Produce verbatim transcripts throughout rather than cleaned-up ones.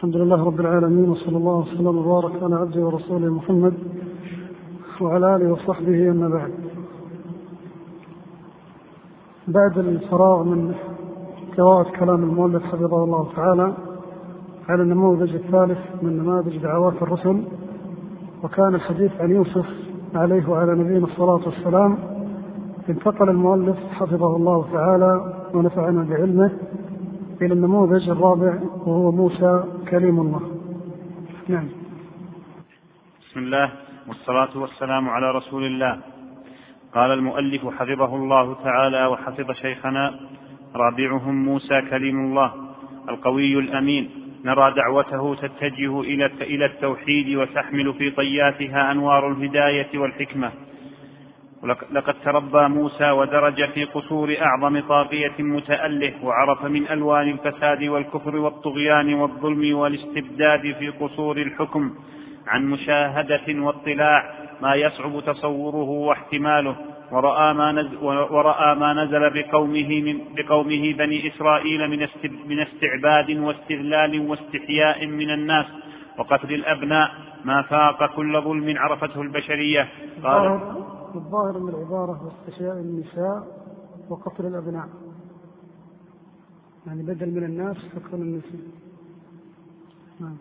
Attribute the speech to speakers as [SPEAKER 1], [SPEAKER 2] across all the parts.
[SPEAKER 1] الحمد لله رب العالمين، وصلى الله وسلم وبارك على عبده ورسوله محمد وعلى آله وصحبه. أما بعد، بعد الفراغ من قراءة كلام المؤلف حفظه الله تعالى على النموذج الثالث من نماذج دعوات الرسل، وكان الحديث عن يوسف عليه وعلى نبينا الصلاة والسلام، انتقل المؤلف حفظه الله تعالى ونفعنا بعلمه إلى النموذج الرابع، وهو موسى كليم الله. نعم.
[SPEAKER 2] بسم الله والصلاة والسلام على رسول الله. قال المؤلف حفظه الله تعالى وحفظ شيخنا: رابعهم موسى كليم الله القوي الأمين، نرى دعوته تتجه إلى التوحيد وتحمل في طياتها أنوار الهداية والحكمة. لقد تربى موسى ودرج في قصور أعظم طاغية متأله، وعرف من ألوان الفساد والكفر والطغيان والظلم والاستبداد في قصور الحكم عن مشاهدة واطلاع ما يصعب تصوره واحتماله، ورأى ما نزل, ورأى ما نزل بقومه, من بقومه بني إسرائيل من استعباد واستذلال واستحياء من الناس وقتل الأبناء ما فاق كل ظلم عرفته البشرية. قال
[SPEAKER 1] الظاهر من العبارة واستحياء النساء وقتل الأبناء، يعني بدل من الناس تكون النساء. نعم.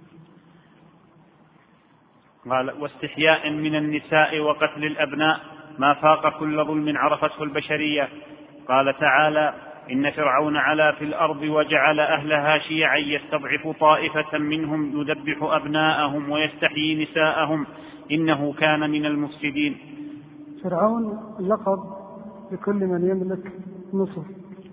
[SPEAKER 2] قال: واستحياء من النساء وقتل الأبناء ما فاق كل ظلم عرفته البشرية. قال تعالى: إن فرعون علا في الأرض وجعل أهلها شيعا يستضعف طائفة منهم يذبح أبناءهم ويستحيي نساءهم إنه كان من المفسدين.
[SPEAKER 1] فرعون لقب لكل من يملك مصر،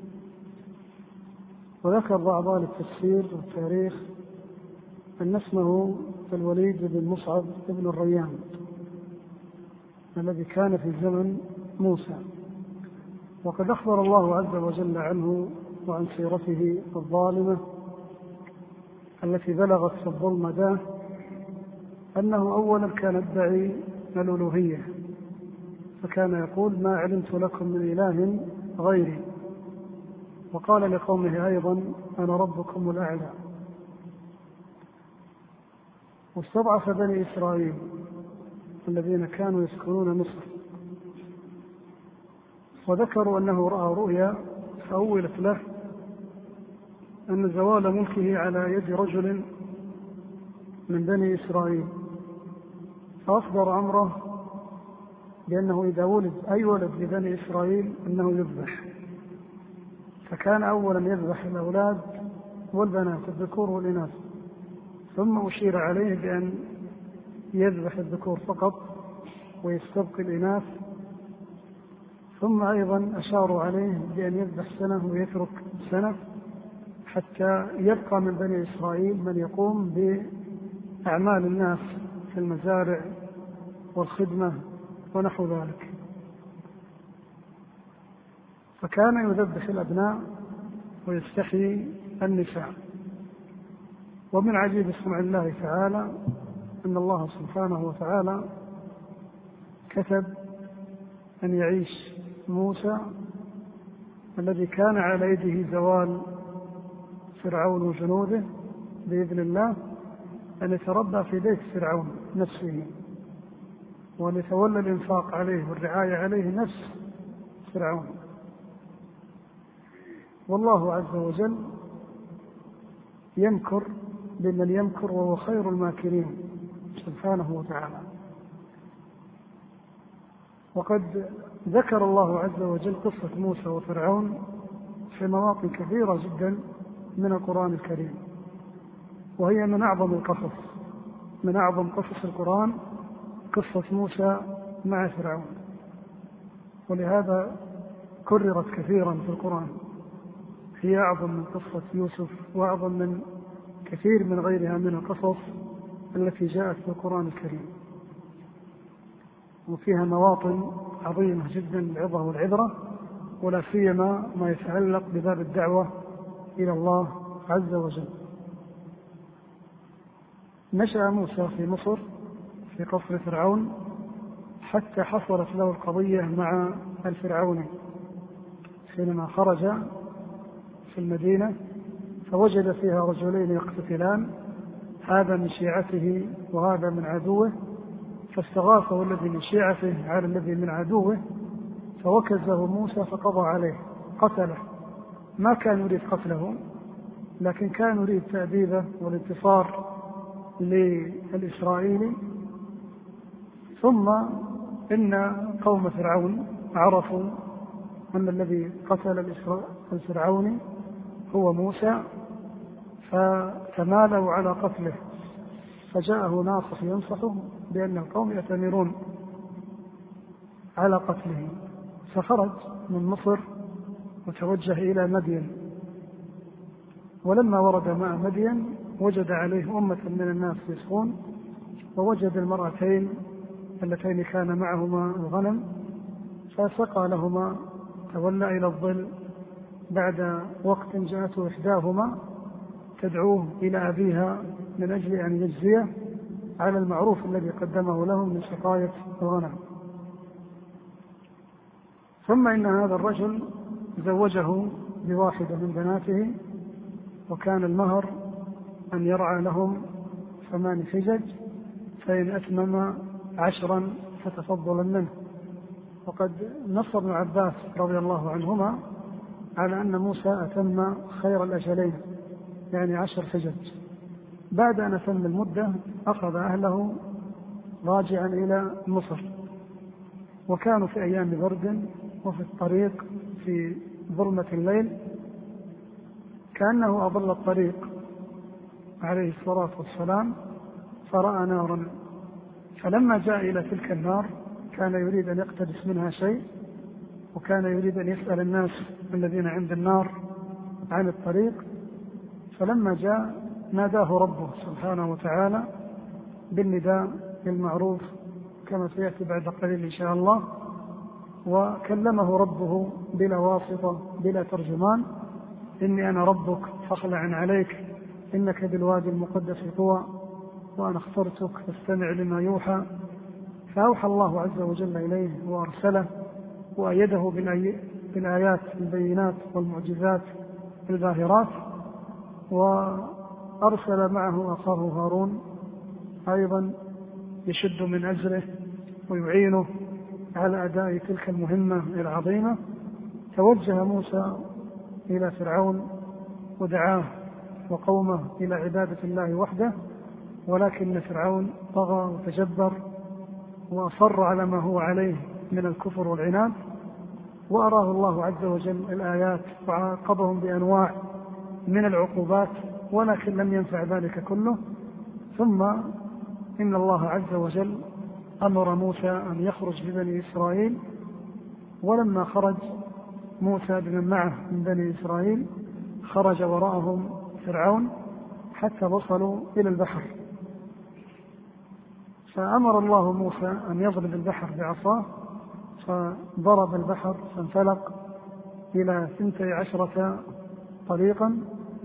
[SPEAKER 1] وذكر بعض أهل التفسير والتاريخ أن اسمه الوليد بن مصعب بن الريان الذي كان في زمن موسى، وقد أخبر الله عز وجل عنه وعن سيرته الظالمة التي بلغت في الظلم ده أنه أولا كان يدعي الألوهية، فكان يقول: ما علمت لكم من إله غيري. وقال لقومه أيضا: أنا ربكم الأعلى. واستضعف بني إسرائيل الذين كانوا يسكنون مصر، وذكروا أنه رأى رؤيا فأولت له أن زوال ملكه على يد رجل من بني إسرائيل، فأصدر أمره بأنه إذا ولد أي ولد لبني إسرائيل أنه يذبح، فكان أولا يذبح الأولاد والبنات الذكور والإناث، ثم أشير عليه بأن يذبح الذكور فقط ويستبقي الإناث، ثم أيضا أشاروا عليه بأن يذبح سنة ويترك سنة، حتى يبقى من بني إسرائيل من يقوم بأعمال الناس في المزارع والخدمة ونحو ذلك. فكان يذبح الأبناء ويستحيي النساء. ومن عجيب صنع الله تعالى أن الله سبحانه وتعالى كتب أن يعيش موسى الذي كان على يده زوال فرعون وجنوده بإذن الله، أن يتربى في بيت فرعون نفسه، وأن يتولى الإنفاق عليه والرعاية عليه نفس فرعون. والله عز وجل يمكر بمن يمكر وهو خير الماكرين سبحانه وتعالى. وقد ذكر الله عز وجل قصة موسى وفرعون في مواطن كثيرة جدا من القرآن الكريم، وهي من أعظم القصص، من أعظم قصص القرآن قصة موسى مع فرعون، ولهذا كررت كثيرا في القرآن. هي أعظم من قصة يوسف وأعظم من كثير من غيرها من القصص التي جاءت في القرآن الكريم، وفيها مواطن عظيمة جدا للعظة والعبرة، ولا سيما ما يتعلق بباب الدعوة إلى الله عز وجل. نشأ موسى في مصر في قصر فرعون حتى حصلت له القضية مع الفرعوني حينما خرج في المدينة فوجد فيها رجلين يقتتلان، هذا من شيعته وهذا من عدوه، فاستغاثه الذي من شيعته على الذي من عدوه، فوكزه موسى فقضى عليه قتله. ما كان يريد قتله، لكن كان يريد تأديبه والانتصار للإسرائيلي. ثم إن قوم فرعون عرفوا أن الذي قتل الفرعوني هو موسى، فتمالوا على قتله، فجاءه ناصح ينصحه بأن القوم يأتمرون على قتله، فخرج من مصر وتوجه إلى مدين. ولما ورد ماء مدين وجد عليه أمة من الناس يسقون، ووجد المرأتين اللتين كان معهما الغنم، فسقى لهما، تولى إلى الظل. بعد وقت جاءته إحداهما تدعوه إلى أبيها من أجل أن يجزيه على المعروف الذي قدمه لهم من سقاية الغنم. ثم إن هذا الرجل زوجه بواحدة من بناته، وكان المهر أن يرعى لهم ثمان حجج، فإن أتمم عشرا فتفضلا منه. وقد نص ابن عباس رضي الله عنهما على أن موسى أتم خير الأجلين، يعني عشر حجج. بعد أن أتم المدة أخذ أهله راجعا إلى مصر، وكانوا في أيام برد وفي الطريق في ظلمة الليل، كأنه أضل الطريق عليه الصلاة والسلام، فرأى نارا، فلما جاء إلى تلك النار كان يريد أن يقتبس منها شيء، وكان يريد أن يسأل الناس الذين عند النار عن الطريق. فلما جاء ناداه ربه سبحانه وتعالى بالنداء المعروف كما سيأتي بعد قليل إن شاء الله، وكلمه ربه بلا واسطة بلا ترجمان: إني أنا ربك فاخلع عليك إنك بالوادي المقدس طوى وأنا اخترتك فاستمع لما يوحى. فأوحى الله عز وجل إليه وأرسله وأيده بالآيات البينات والمعجزات الباهرات، وأرسل معه أخاه هارون أيضا يشد من أجره ويعينه على أداء تلك المهمة العظيمة. توجه موسى إلى فرعون ودعاه وقومه إلى عبادة الله وحده، ولكن فرعون طغى وتجبر وأصر على ما هو عليه من الكفر والعناد، وأراه الله عز وجل الآيات وعاقبهم بأنواع من العقوبات، ولكن لم ينفع ذلك كله. ثم إن الله عز وجل أمر موسى أن يخرج ببني إسرائيل، ولما خرج موسى بمن معه من بني إسرائيل خرج وراءهم فرعون حتى وصلوا إلى البحر، فأمر الله موسى أن يضرب البحر بعصاه، فضرب البحر فانفلق إلى ثنتي عشرة طريقا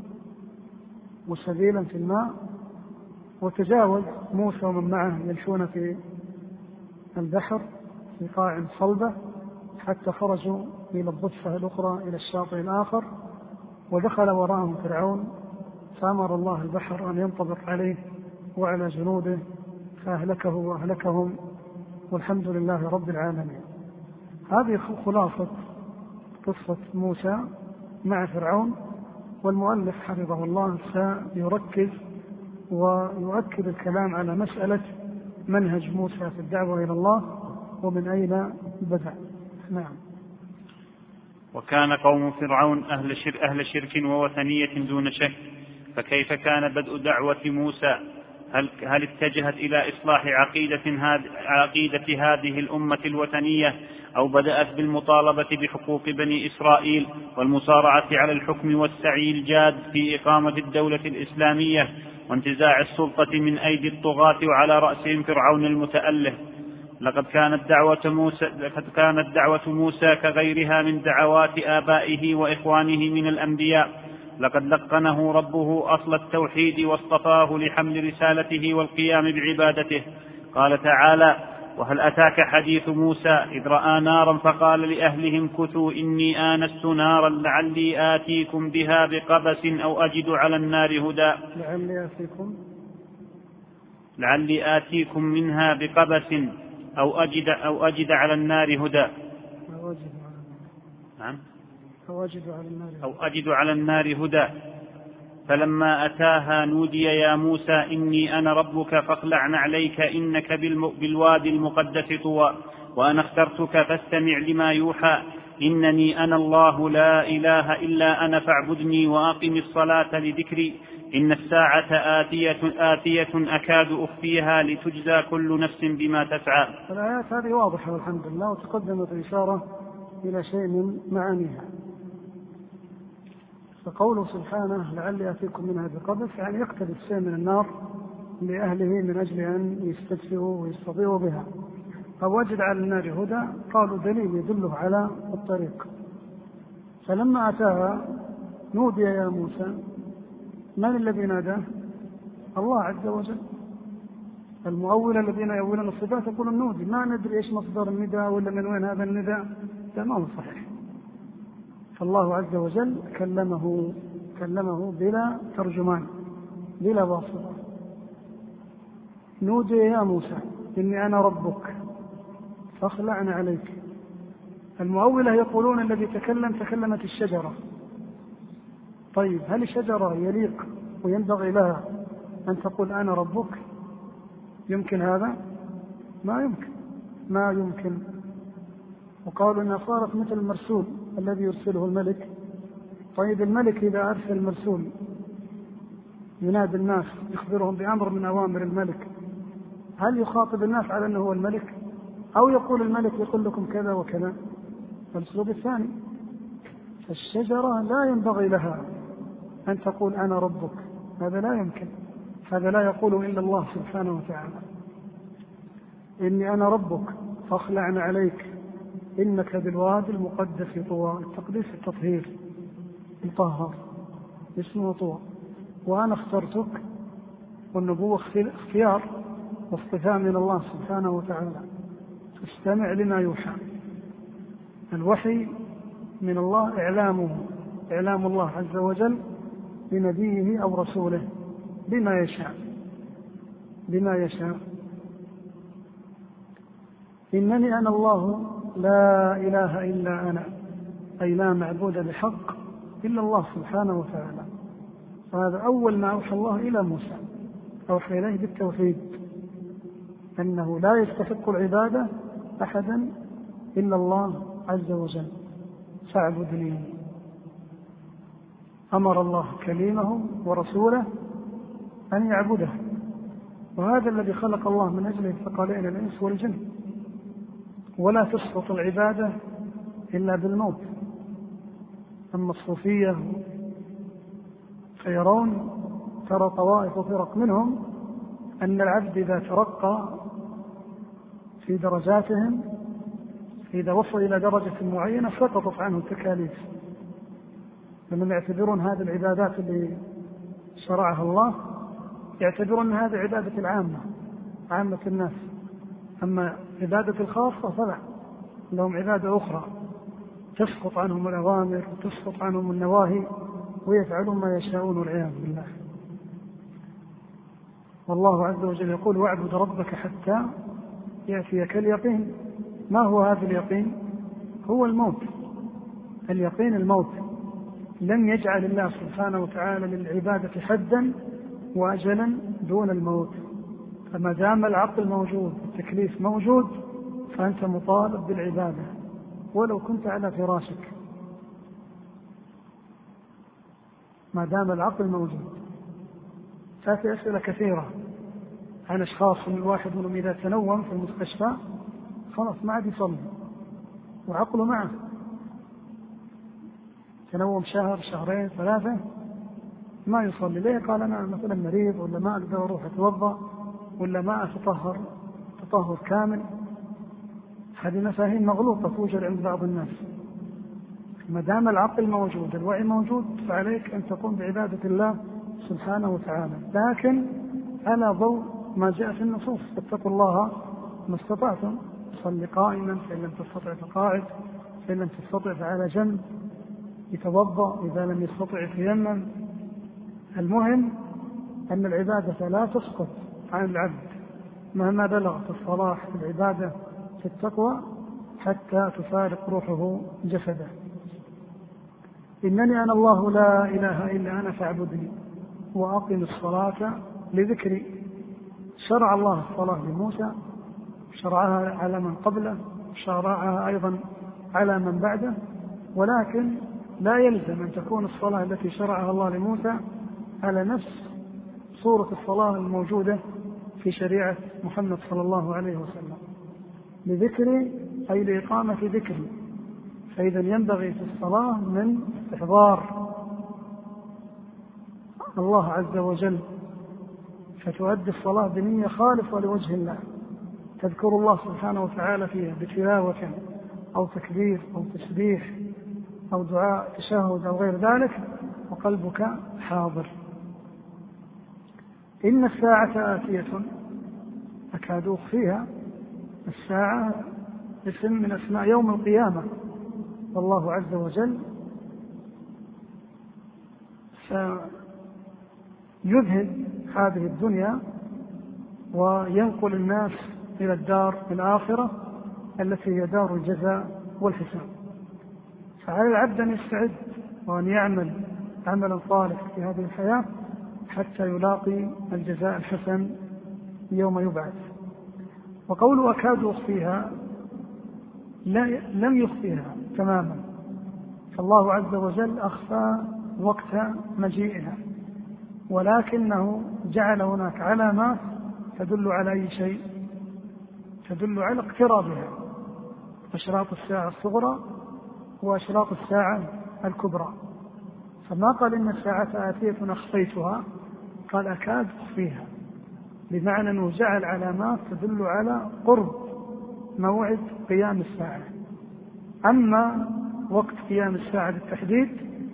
[SPEAKER 1] وسبيلا في الماء، وتجاوز موسى ومن معه يمشون في البحر في قاع صلبة حتى خرجوا إلى الضفة الأخرى إلى الشاطئ الآخر، ودخل وراءهم فرعون، فأمر الله البحر أن ينطبق عليه وعلى جنوده فأهلكه وأهلكهم، والحمد لله رب العالمين. هذه خلاصة قصة موسى مع فرعون، والمؤلف حفظه الله سيركز ويؤكد الكلام على مسألة منهج موسى في الدعوة إلى الله ومن أين بدأ. نعم.
[SPEAKER 2] وكان قوم فرعون أهل, شر أهل شرك ووثنية دون شك، فكيف كان بدء دعوة موسى؟ هل, هل اتجهت إلى إصلاح عقيدة, هاد عقيدة هذه الأمة الوثنية، أو بدأت بالمطالبة بحقوق بني إسرائيل والمصارعة على الحكم والسعي الجاد في إقامة الدولة الإسلامية وانتزاع السلطة من أيدي الطغاة وعلى رأسهم فرعون المتأله؟ لقد كانت دعوة موسى, لقد كانت دعوة موسى كغيرها من دعوات آبائه وإخوانه من الأنبياء. لقد لقنه ربه أصل التوحيد واصطفاه لحمل رسالته والقيام بعبادته. قال تعالى: وهل أتاك حديث موسى إذ رأى نارا فقال لأهلهم كثوا إني آنست نارا لعلي آتيكم بها بقبس أو أجد على النار هدى.
[SPEAKER 1] لعلي آتيكم
[SPEAKER 2] لعلي آتيكم منها بقبس أو أجد, أو أجد على النار هدى. نعم
[SPEAKER 1] أو أجد على النار,
[SPEAKER 2] أو أجد على النار هدى. فلما أتاها نودي يا موسى إني أنا ربك فاخلع نعليك إنك بالوادي المقدس طوى وأنا اخترتك فاستمع لما يوحى إنني أنا الله لا إله إلا أنا فاعبدني وأقم الصلاة لذكري إن الساعة آتية, آتية أكاد أخفيها لتجزى كل نفس بما تسعى.
[SPEAKER 1] الآيات هذه واضحة والحمد لله، وتقدمت الإشارة إلى شيء من معانيها. فقوله سبحانه لعلي آتيكم منها بقبس يعني يقتبس شيء من النار لأهله من أجل أن يستدفئوا ويستضيئوا بها. أو وجد على النار هدى قالوا دليل يدله على الطريق. فلما أتاها نودي يا موسى، من الذي ناداه؟ الله عز وجل. المؤول الذين يؤولون الصفات يقولون نودي، ما ندري إيش مصدر النداء ولا من وين هذا النداء، ده ما هو صحيح. فالله عز وجل كلمه كلمه بلا ترجمان بلا واسطة. نودي يا موسى إني أنا ربك فاخلعنا عليك. المؤولة يقولون الذي تكلم تكلمت الشجرة. طيب هل الشجرة يليق وينبغي لها أن تقول أنا ربك؟ يمكن هذا؟ ما يمكن ما يمكن. وقالوا أنها صارت مثل المرسول الذي يرسله الملك. طيب الملك إذا أرسل المرسول ينادي الناس يخبرهم بأمر من أوامر الملك، هل يخاطب الناس على أنه هو الملك؟ أو يقول الملك يقول لكم كذا وكذا؟ الأسلوب الثاني. فالشجرة لا ينبغي لها أن تقول أنا ربك، هذا لا يمكن، هذا لا يقول إلا الله سبحانه وتعالى. إني أنا ربك فاخلعنا عليك إنك بالوادي المقدس طوى. التقديس التطهير، مطهر اسمه طوى. وأنا اخترتك، والنبوة اختيار واصطفاء من الله سبحانه وتعالى. استمع لما يوحى. الوحي من الله إعلامه إعلام الله عز وجل لنبيه أو رسوله بما يشاء بما يشاء. إنني أنا الله لا إله إلا أنا، أي لا معبود بحق إلا الله سبحانه وتعالى. وهذا أول ما أوحى الله إلى موسى، أوحى إليه بالتوحيد، أنه لا يستحق العبادة أحدا إلا الله عز وجل فاعبدني. أمر الله كليمه ورسوله أن يعبده، وهذا الذي خلق الله من أجله الثقلين الإنس والجن. ولا تسقط العبادة إلا بالموت. أما الصوفية فيرون، ترى طوائف وفرق منهم، أن العبد إذا ترقى في درجاتهم، إذا وصل إلى درجة معينة سقطت عنه التكاليف. لمن يعتبرون هذه العبادات اللي شرعها الله يعتبرون هذه عبادة العامة، عامة الناس. أما عبادة الخاصة فلا، لهم عبادة أخرى تسقط عنهم الأوامر وتسقط عنهم النواهي ويفعلون ما يشاءون والعياذ بالله. والله عز وجل يقول واعبد ربك حتى يأتيك اليقين. ما هو هذا اليقين؟ هو الموت. اليقين الموت. لم يجعل الله سبحانه وتعالى للعبادة حدا وأجلا دون الموت. فما دام العقل موجود والتكليف موجود فأنت مطالب بالعبادة ولو كنت على فراشك، ما دام العقل موجود. تأتي أسئلة كثيرة عن أشخاص، من الواحد منهم إذا تنوم في المستشفى خلاص ما عاد يصلي وعقله معه، تنوم شهر شهرين ثلاثة ما يصلي. ليه؟ قال أنا مثلا مريض، ولا ما أقدر أروح أتوضأ، ولا ما أتطهر تطهر كامل. هذه مفاهيم مغلوطة توجد عند بعض الناس. ما دام العقل موجود الوعي موجود فعليك أن تقوم بعبادة الله سبحانه وتعالى، لكن على ضوء ما جاء في النصوص. فاتقوا الله ما استطعتم، صل قائما فإن لم تستطع فقاعد، فإن لم تستطع فعلى جنب، يتوضأ إذا لم يستطع يتيمم. المهم أن العبادة لا تسقط عن العبد مهما بلغت الصلاح في العبادة في التقوى حتى تفارق روحه جسده. إنني أنا الله لا إله إلا أنا فاعبدني وأقم الصلاة لذكري. شرع الله الصلاة لموسى، شرعها على من قبله، شرعها أيضا على من بعده، ولكن لا يلزم أن تكون الصلاة التي شرعها الله لموسى على نفس صورة الصلاة الموجودة في شريعة محمد صلى الله عليه وسلم. لذكري أي لإقامة ذكري، فإذا ينبغي في الصلاة من استحضار الله عز وجل، فتؤدي الصلاة بنية خالصة لوجه الله، تذكر الله سبحانه وتعالى فيها بتلاوة أو تكبير أو تسبيح أو دعاء تشهد أو غير ذلك، وقلبك حاضر. إن الساعة آتية أكاد أخفيها. الساعة اسم من أسماء يوم القيامة، والله عز وجل سيذهب هذه الدنيا وينقل الناس إلى الدار الآخرة التي هي دار الجزاء والحساب. فعلى العبد أن يستعد وأن يعمل عملا صالحا في هذه الحياة حتى يلاقي الجزاء الحسن يوم يبعث. وقول أكاد أخفيها لم يخفيها تماما، فالله عز وجل أخفى وقت مجيئها، ولكنه جعل هناك علامات تدل على أي شيء؟ تدل على اقترابها، أشراط الساعة الصغرى وأشراط الساعة الكبرى. فما قال إن الساعة آتية أخفيتها، قال أكاد أخفيها، بمعنى أنه جعل علامات تدل على قرب موعد قيام الساعة. أما وقت قيام الساعة بالتحديد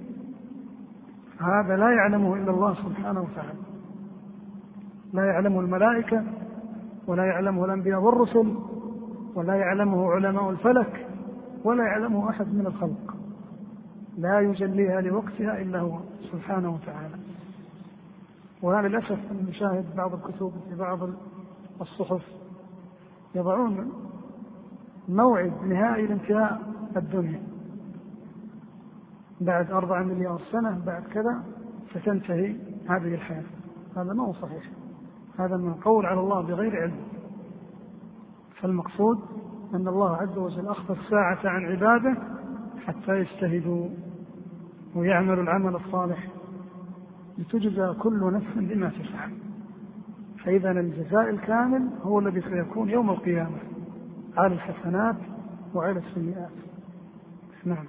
[SPEAKER 1] هذا لا يعلمه إلا الله سبحانه وتعالى، لا يعلمه الملائكة ولا يعلمه الأنبياء والرسل ولا يعلمه علماء الفلك ولا يعلمه أحد من الخلق، لا يجليها لوقتها إلا هو سبحانه وتعالى. وهذا للأسف نشاهد بعض الكتب في بعض الصحف يضعون موعد نهائي لانتهاء الدنيا بعد أربعة مليار سنة، بعد كذا ستنتهي هذه الحياة. هذا ما هو صحيح، هذا من قول على الله بغير علم. فالمقصود أن الله عز وجل أخفى الساعة عن عباده حتى يجتهدوا ويعملوا العمل الصالح لتجزى كل نفس بما تفعل. فإذا الجزاء الكامل هو الذي سيكون يوم القيامة على الحسنات وعلى السيئات. نعم.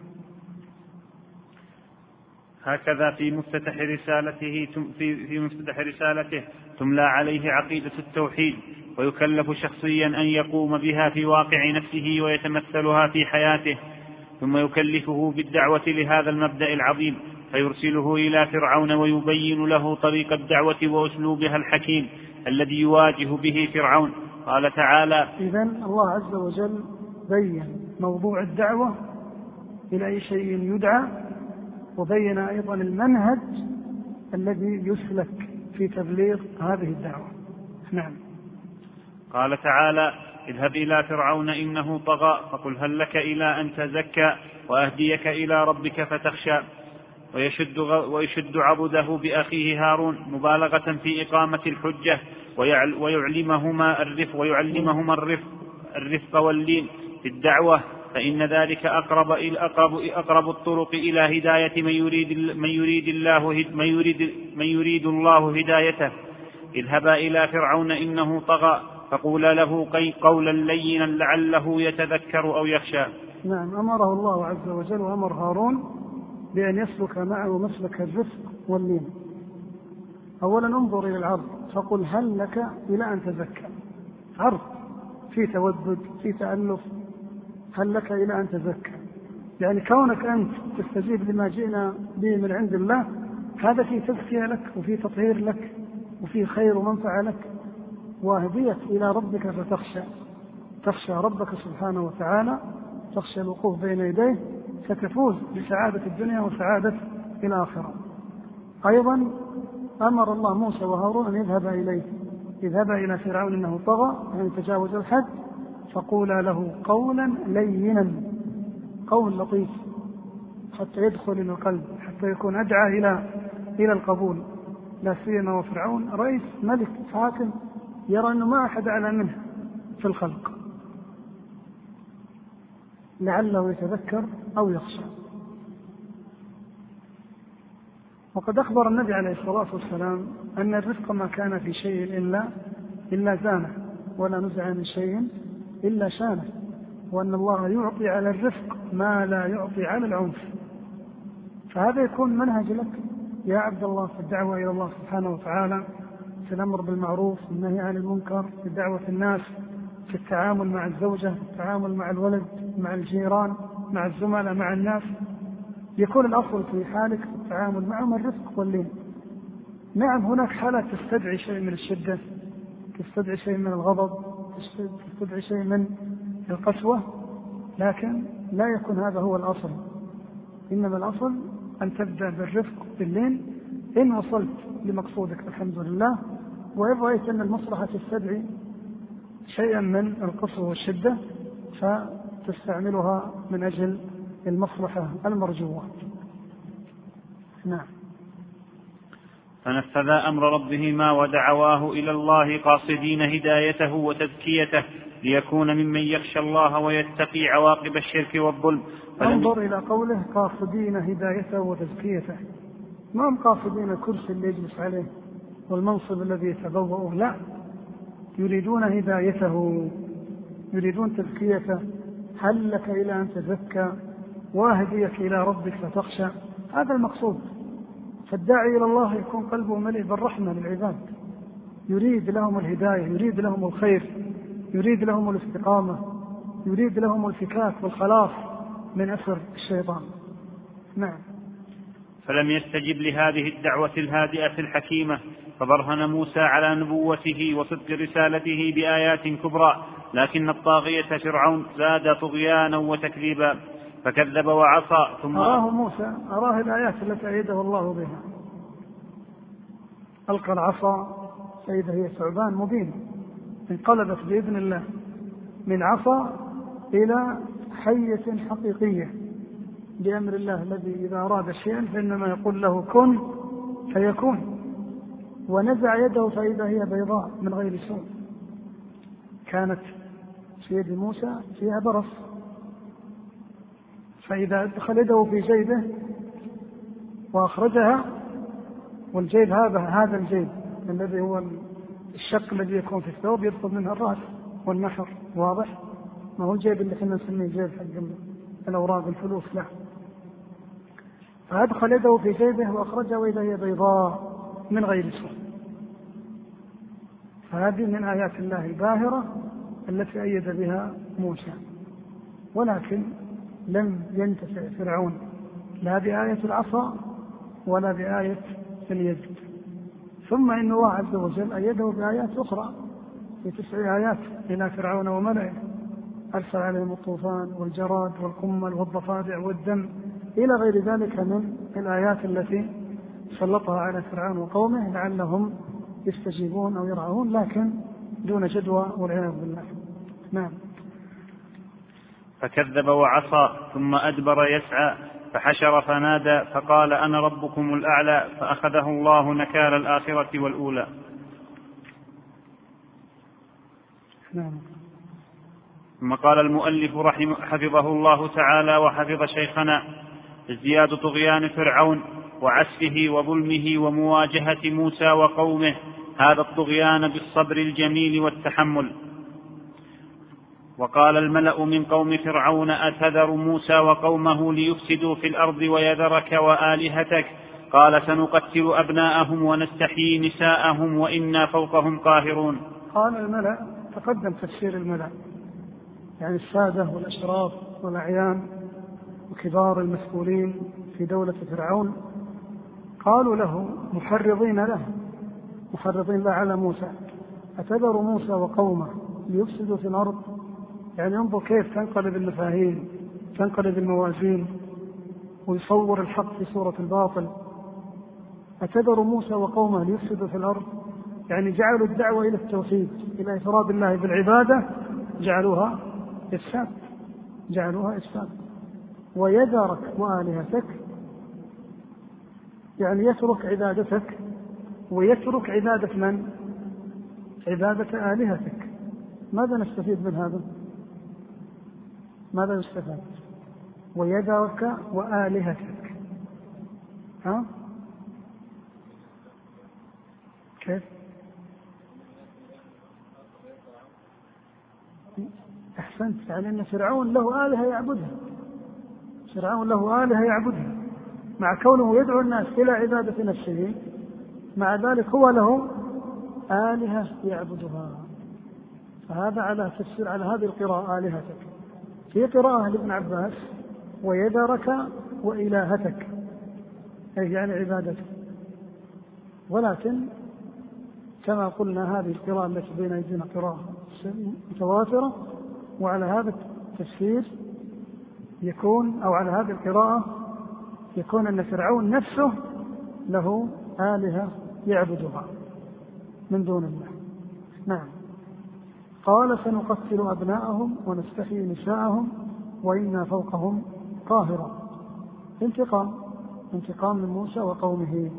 [SPEAKER 2] هكذا في مفتتح رسالته في في مفتتح رسالته تملى عليه عقيدة التوحيد، ويكلف شخصيا أن يقوم بها في واقع نفسه ويتمثلها في حياته، ثم يكلفه بالدعوة لهذا المبدأ العظيم، فيرسله إلى فرعون ويبين له طريق الدعوة وأسلوبها الحكيم الذي يواجه به فرعون. قال تعالى:
[SPEAKER 1] إذن الله عز وجل بين موضوع الدعوة إلى أي شيء يدعى، وبين أيضا المنهج الذي يسلك في تبليغ هذه الدعوة. نعم.
[SPEAKER 2] قال تعالى: اذهب إلى فرعون إنه طغى فقل هل لك إلى أن تزكى وأهديك إلى ربك فتخشى. ويشد, ويشد عبده بأخيه هارون مبالغة في إقامة الحجة ويعلمهما الرفق ويعلمهما الرفق, الرفق واللين في الدعوة، فإن ذلك أقرب, أقرب, أقرب الطرق إلى هداية من يريد, من يريد, الله, من يريد, من يريد الله هدايته. اذهبا إلى فرعون إنه طغى فقولا له قولا لينا لعله يتذكر أو يخشى.
[SPEAKER 1] نعم. أمره الله عز وجل وأمر هارون بأن يسلك معه مسلك الرفق واللين. أولا انظر إلى العرض، فقل هل لك إلى أن تزكى. عرض في تودد في تألف، هل لك إلى أن تزكى، يعني كونك أنت تستجيب لما جئنا به من عند الله، هذا في تزكية لك وفي تطهير لك وفي خير ومنفعة لك وهدية إلى ربك فتخشى، تخشى ربك سبحانه وتعالى، تخشى الوقوف بين يديه، ستفوز بسعادة الدنيا وسعادة الآخرة. أيضا أمر الله موسى وهارون أن يذهب إليه اذهبا إلى فرعون إنه طغى يعني تجاوز الحد فقولا له قولا لينا، قول لطيف حتى يدخل إلى القلب، حتى يكون أدعى إلى إلى القبول، لا سيما وفرعون رئيس ملك حاكم يرى أنه ما أحد أعلى منه في الخلق، لعله يتذكر أو يخشى. وقد أخبر النبي عليه الصلاة والسلام أن الرفق ما كان في شيء إلا إلا زانه، ولا نزع من شيء إلا شانه، وأن الله يعطي على الرفق ما لا يعطي على العنف. فهذا يكون منهج لك يا عبد الله في الدعوة إلى الله سبحانه وتعالى، في الأمر بالمعروف والنهي عن المنكر، في دعوة الناس، في التعامل مع الزوجة، في التعامل مع الولد، مع الجيران، مع الزملاء، مع الناس. يكون الأصل في حالك في التعامل معهم الرفق واللين. نعم هناك حالات تستدعي شيء من الشدة، تستدعي شيء من الغضب، تستدعي شيء من القسوة، لكن لا يكون هذا هو الأصل. إنما الأصل أن تبدأ بالرفق باللين إن وصلت لمقصودك الحمد لله، وإن رأيت أن المصلحة تستدعي شيئا من القسوة والشدة فتستعملها من أجل المصلحة المرجوة. نعم.
[SPEAKER 2] فنفذا أمر ربهما ودعواه إلى الله قاصدين هدايته وتزكيته ليكون ممن يخشى الله ويتقي عواقب الشرك والظلم.
[SPEAKER 1] انظر إلى قوله قاصدين هدايته وتزكيته، ما هم قاصدين الكرسي اللي يجلس عليه والمنصب الذي يتبوأه، لا، يريدون هدايته، يريدون تزكيته. هل لك إلى أن تزكى واهديك إلى ربك فتخشى؟ هذا المقصود. فالداعي إلى الله يكون قلبه مليء بالرحمة للعباد، يريد لهم الهداية، يريد لهم الخير، يريد لهم الاستقامة، يريد لهم الفكاك والخلاص من أثر الشيطان. نعم.
[SPEAKER 2] فلم يستجب لهذه الدعوة الهادئة الحكيمة، فبرهن موسى على نبوته وصدق رسالته بآيات كبرى، لكن الطاغية فرعون زاد طغيانا وتكذيبا فكذب وعصى. ثم
[SPEAKER 1] أراه موسى أراه الآيات التي أيده الله بها، ألقى العصا فإذا هي ثعبان مبين، انقلبت بإذن الله من عصا إلى حية حقيقية بأمر الله الذي إذا أراد شيئا فإنما يقول له كن فيكون. ونزع يده فإذا هي بيضاء من غير سوء. كانت في يد موسى فيها برص، فإذا أدخل يده في جيبه وأخرجها، والجيب هذا هذا الجيب الذي هو الشق الذي يكون في الثوب يدخل منها الرأس والنحر، واضح؟ ما هو الجيب اللي احنا نسميه جيب حق الأوراق الفلوس، لا. فأدخل يده في جيبه وأخرجها وإذا هي بيضاء من غير سوء. فهذه من آيات الله الباهرة التي أيد بها موسى. ولكن لم ينتفع فرعون لا بآية العصا ولا بآية اليد. ثم إن الله عز وجل أيده بآيات أخرى في تسع آيات إلى فرعون وملئه، أرسل عليهم الطوفان والجراد والقمل والضفادع والدم إلى غير ذلك من الآيات التي سلطها على فرعون وقومه لعلهم يستجيبون أو يرعون، لكن دون جدوى والعياذ بالله. نعم.
[SPEAKER 2] فكذب وعصى ثم أدبر يسعى فحشر فنادى فقال أنا ربكم الأعلى فأخذه الله نكال الآخرة والأولى.
[SPEAKER 1] نعم.
[SPEAKER 2] ثم قال المؤلف رحمه حفظه الله تعالى وحفظ شيخنا: ازدياد طغيان فرعون وعسفه وظلمه ومواجهة موسى وقومه هذا الطغيان بالصبر الجميل والتحمل. وقال الملأ من قوم فرعون أتذر موسى وقومه ليفسدوا في الأرض ويذرك وآلهتك؟ قال سنقتل أبناءهم ونستحيي نساءهم وإنا فوقهم قاهرون.
[SPEAKER 1] قال الملأ، تقدم تفسير الملأ يعني السادة والأشراف والأعيان وكبار المسؤولين في دولة فرعون، قالوا له محرضين له محرضين له على موسى: أتذر موسى وقومه ليفسدوا في الأرض؟ يعني انظر كيف تنقلب المفاهيم، تنقلب الموازين، ويصور الحق في صورة الباطل. أتذر موسى وقومه ليفسدوا في الأرض؟ يعني جعلوا الدعوة إلى التوحيد إلى إفراد الله بالعبادة جعلوها إفساد، جعلوها إفساد. ويذرك وآلهتك يعني يترك عبادتك ويترك عبادة من؟ عبادة آلهتك. ماذا نستفيد من هذا؟ ماذا نستفاد؟ ويذرك وآلهتك، ها؟ كيف؟ أحسنت، يعني أن فرعون له آلهة يعبدها، فرعون له آلهة يعبدها، مع كونه يدعو الناس إلى عبادة نفسه، مع ذلك هو له آلهة يعبدها. فهذا على تفسير على هذه القراءة آلهتك. في قراءة لابن عباس ويذرك وإلهتك، أي يعني عبادتك. ولكن كما قلنا هذه القراءة التي بين أيدينا قراءة متواترة، وعلى هذا التفسير يكون أو على هذه القراءة يكون أن فرعون نفسه له آلهة يعبدها من دون الله. نعم. قال سنقتل أبناءهم ونستحيي نساءهم وإنا فوقهم قاهرون. انتقام انتقام من موسى وقومه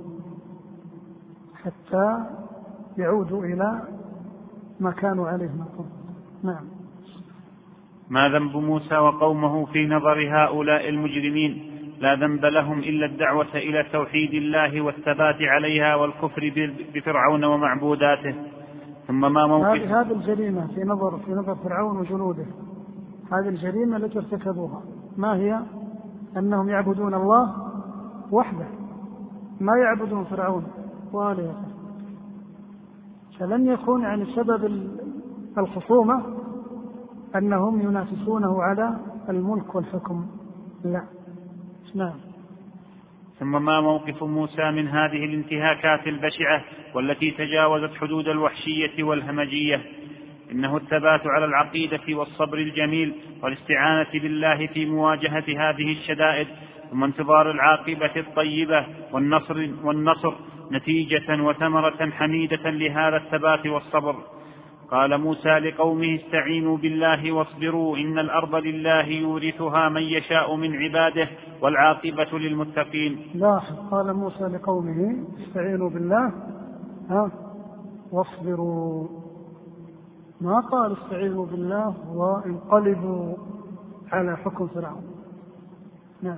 [SPEAKER 1] حتى يعودوا إلى ما كانوا عليه من قبل. نعم.
[SPEAKER 2] ما ذنب موسى وقومه في نظر هؤلاء المجرمين؟ لا ذنب لهم إلا الدعوة إلى توحيد الله والثبات عليها والكفر بفرعون ومعبوداته. ثم ما موقف
[SPEAKER 1] هذه الجريمة في نظر في نظر فرعون وجنوده، هذه الجريمة التي ارتكبوها ما هي؟ أنهم يعبدون الله وحده، ما يعبدون فرعون وآلهته. فلن يكون يعني سبب الخصومة أنهم ينافسونه على الملك والحكم، لا. نعم.
[SPEAKER 2] ثم ما موقف موسى من هذه الانتهاكات البشعة والتي تجاوزت حدود الوحشية والهمجية؟ إنه الثبات على العقيدة والصبر الجميل والاستعانة بالله في مواجهة هذه الشدائد، ثم انتظار العاقبة الطيبة والنصر, والنصر نتيجة وثمرة حميدة لهذا الثبات والصبر. قال موسى لقومه استعينوا بالله واصبروا إن الأرض لله يورثها من يشاء من عباده والعاقبة للمتقين.
[SPEAKER 1] لاحظ، قال موسى لقومه استعينوا بالله ها واصبروا، ما قال استعينوا بالله وانقلبوا على حكم فرعون. نعم.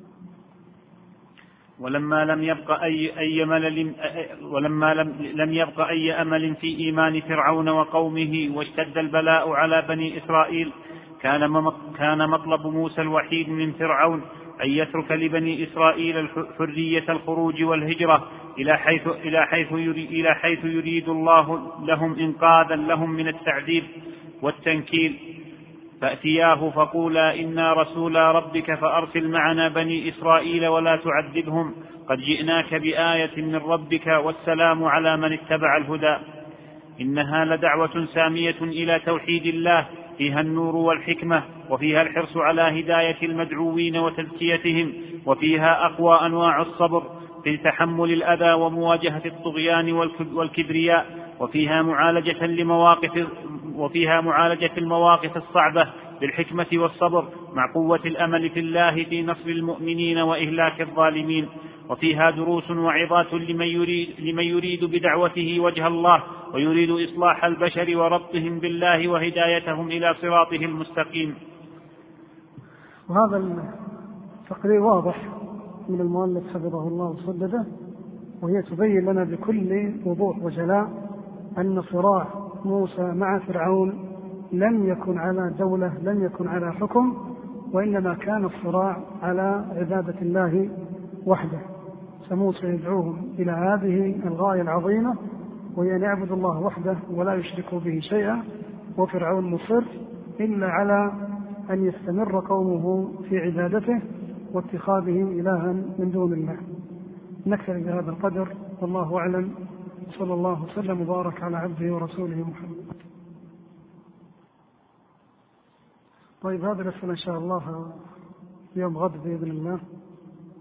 [SPEAKER 2] ولما لم يبق أي, أي ملل ولما لم, لم يبق أي أمل في إيمان فرعون وقومه واشتد البلاء على بني إسرائيل، كان كان مطلب موسى الوحيد من فرعون أن يترك لبني إسرائيل حرية الخروج والهجرة إلى حيث إلى حيث يريد, إلى حيث يريد الله لهم إنقاذا لهم من التعذيب والتنكيل. فأتياه فقولا إنا رسولا ربك فأرسل معنا بني إسرائيل ولا تعذبهم قد جئناك بآية من ربك والسلام على من اتبع الهدى. إنها لدعوة سامية إلى توحيد الله فيها النور والحكمة، وفيها الحرص على هداية المدعوين وتزكيتهم، وفيها أقوى أنواع الصبر في تحمل الأذى ومواجهة الطغيان والكبرياء، وفيها معالجة لمواقف وفيها معالجة المواقف الصعبة بالحكمة والصبر مع قوة الأمل في الله في نصر المؤمنين وإهلاك الظالمين. وفيها دروس وعظات لمن يريد, لمن يريد بدعوته وجه الله ويريد إصلاح البشر وربطهم بالله وهدايتهم إلى صراطه المستقيم.
[SPEAKER 1] وهذا التقرير واضح من المؤلف حفظه الله وسدده، وهي تبين لنا بكل وضوح وجلاء أن صراع موسى مع فرعون لم يكن على دولة، لم يكن على حكم، وإنما كان الصراع على عبادة الله وحده. فموسى يدعوهم إلى هذه الغاية العظيمة، وهي أن يعبدوا الله وحده ولا يشركوا به شيئا، وفرعون مصر إلا على أن يستمر قومه في عبادته واتخاذهم إلها من دون الله. نكتفي بهذا القدر، والله أعلم، صلى الله وسلم وبارك على عبده ورسوله محمد. طيب، هذا الأسئلة إن شاء الله يوم غد بإذن الله،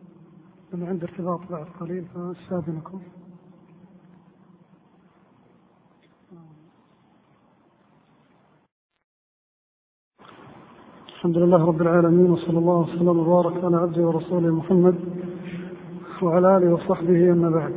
[SPEAKER 1] أنا عندي ارتباط بعد قليل فأستاذنكم. الحمد لله رب العالمين، وصلى الله وسلم وبارك على عبده ورسوله محمد وعلى آله وصحبه. أما بعد،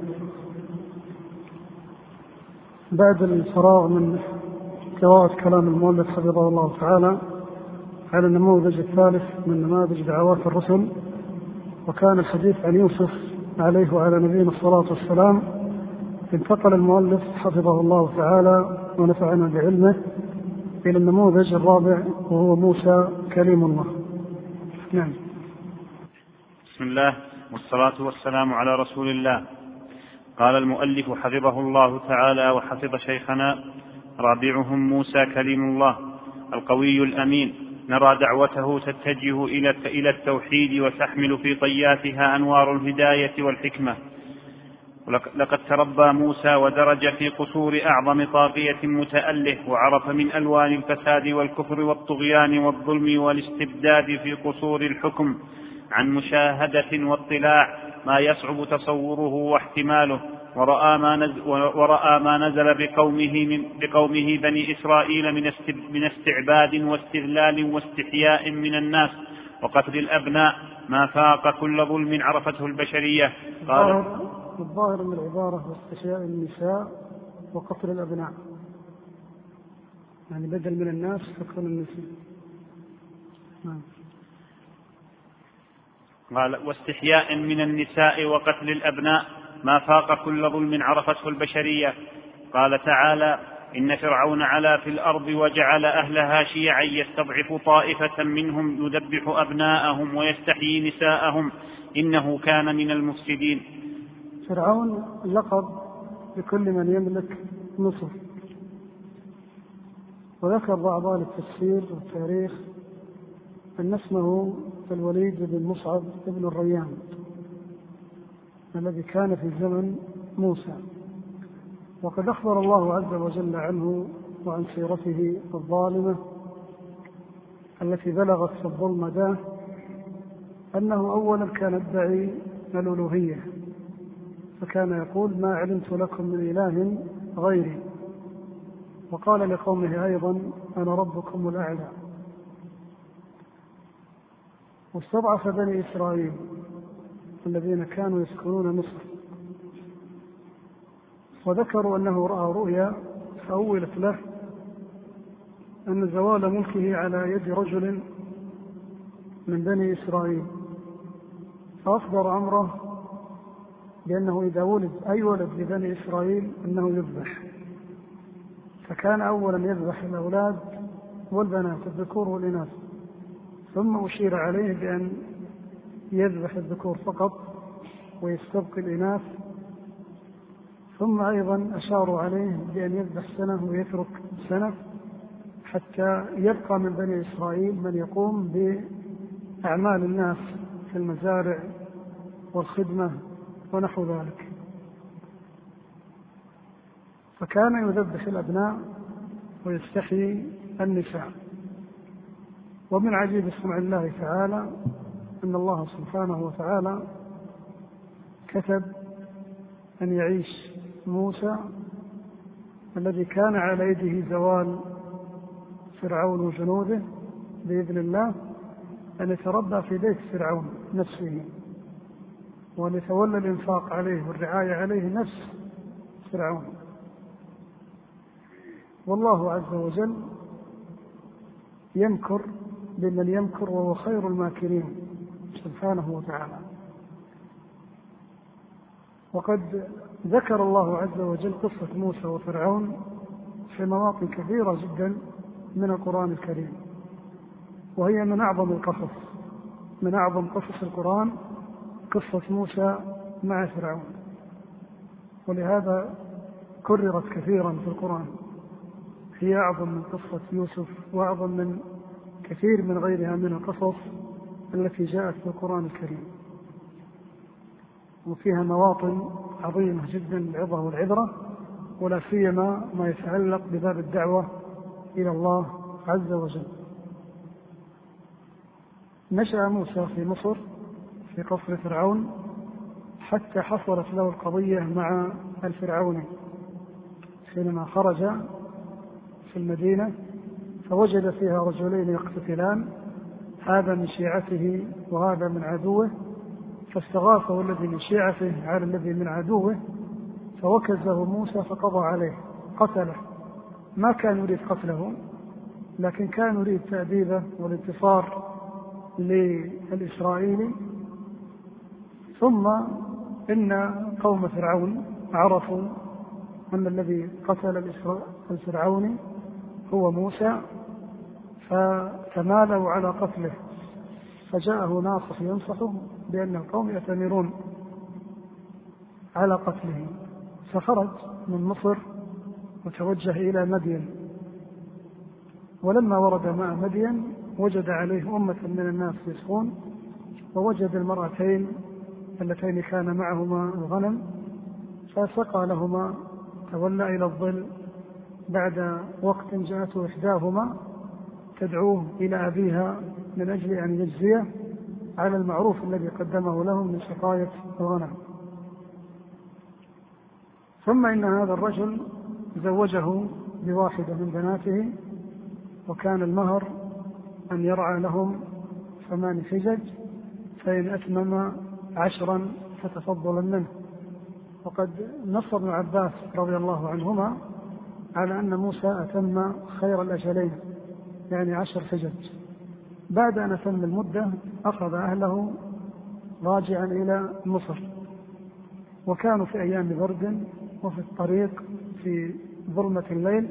[SPEAKER 1] بعد الفراغ من قراءة كلام المؤلف حفظه الله تعالى على النموذج الثالث من نماذج دعوات الرسل، وكان الحديث عن يوسف عليه وعلى نبينا الصلاة والسلام، انتقل المؤلف حفظه الله تعالى ونفعنا بعلمه إلى النموذج الرابع، وهو موسى كليم الله. نعم.
[SPEAKER 2] بسم الله والصلاة والسلام على رسول الله. قال المؤلف حفظه الله تعالى وحفظ شيخنا: رابعهم موسى كليم الله القوي الأمين، نرى دعوته تتجه إلى التوحيد وتحمل في طياتها أنوار الهداية والحكمة. لقد تربى موسى ودرج في قصور أعظم طاغية متأله، وعرف من ألوان الفساد والكفر والطغيان والظلم والاستبداد في قصور الحكم عن مشاهدة واطلاع ما يصعب تصوره واحتماله، ورأى ما نزل, ورأى ما نزل بقومه, من بقومه بني إسرائيل من استعباد واستذلال واستحياء من الناس وقتل الأبناء ما فاق كل ظلم عرفته البشرية. قال
[SPEAKER 1] الظاهر من العبارة واستحياء النساء وقتل الأبناء، يعني بدل من الناس تكون النساء.
[SPEAKER 2] قال: واستحياء من النساء وقتل الأبناء ما فاق كل ظلم عرفته البشرية. قال تعالى: إن فرعون علا في الأرض وجعل أهلها شيعا يستضعف طائفة منهم يذبح أبناءهم ويستحيي نساءهم إنه كان من المفسدين.
[SPEAKER 1] فرعون لقب لكل من يملك مصر، وذكر بعض أهل التفسير والتاريخ أن اسمه الوليد بن مصعب بن الريان الذي كان في زمن موسى، وقد أخبر الله عز وجل عنه وعن سيرته الظالمة التي بلغت في الظلم مداه، أنه أولا كان يدعي الألوهية، فكان يقول: ما علمت لكم من إله غيري. وقال لقومه أيضا: أنا ربكم الأعلى. واستضعف بني إسرائيل الذين كانوا يسكنون مصر، وذكروا أنه رأى رؤيا فأولت له أن زوال ملكه على يد رجل من بني إسرائيل، فأصدر أمره بأنه إذا ولد أي ولد لبني إسرائيل أنه يذبح، فكان أولا يذبح الأولاد والبنات الذكور والإناث، ثم أشير عليه بأن يذبح الذكور فقط ويستبقي الإناث، ثم أيضا أشاروا عليه بأن يذبح سنة ويترك سنة، حتى يبقى من بني إسرائيل من يقوم بأعمال الناس في المزارع والخدمة ونحو ذلك. فكان يذبح الأبناء ويستحيي النساء. ومن عجيب صنع الله تعالى أن الله سبحانه وتعالى كتب أن يعيش موسى الذي كان على يده زوال فرعون وجنوده بإذن الله، أن يتربى في بيت فرعون نفسه، وأن يتولى الإنفاق عليه والرعاية عليه نفس فرعون. والله عز وجل يمكر بمن يمكر وهو خير الماكرين سبحانه وتعالى. وقد ذكر الله عز وجل قصة موسى وفرعون في مواطن كثيرة جدا من القرآن الكريم، وهي من أعظم القصص، من أعظم قصص القرآن قصة موسى مع فرعون، ولهذا كررت كثيرا في القرآن. هي أعظم من قصة يوسف وأعظم من كثير من غيرها من القصص التي جاءت في القرآن الكريم، وفيها مواطن عظيمة جدا للعظة والعبرة، ولا سيما ما يتعلق بباب الدعوة إلى الله عز وجل. نشأ موسى في مصر في قصر فرعون حتى حصلت له القضية مع الفرعوني حينما خرج في المدينة فوجد فيها رجلين يقتتلان، هذا من شيعته وهذا من عدوه، فاستغاثه الذي من شيعته على الذي من عدوه، فوكزه موسى فقضى عليه قتله. ما كان يريد قتله، لكن كان يريد تأديبه والانتصار للإسرائيلي. ثم إن قوم فرعون عرفوا أن الذي قتل الفرعوني هو موسى، فتمالوا على قتله، فجاءه ناصح ينصحه بأن القوم يأتمرون على قتله، فخرج من مصر وتوجه إلى مدين. ولما ورد ماء مدين وجد عليه أمة من الناس يسقون، ووجد المرأتين اللتين كان معهما الغنم، فسقى لهما، تولى إلى الظل. بعد وقت جاءته إحداهما تدعوه إلى أبيها من أجل أن يجزيه على المعروف الذي قدمه له من سقاية الغنم. ثم إن هذا الرجل زوجه بواحدة من بناته، وكان المهر أن يرعى لهم ثمان حجج، فإن أتمم عشرا فتفضلا منه. وقد نص ابن عباس رضي الله عنهما على أن موسى أتم خير الأجلين، يعني عشر حجج. بعد أن أتم المدة أخذ أهله راجعا إلى مصر، وكانوا في أيام برد وفي الطريق في ظلمة الليل،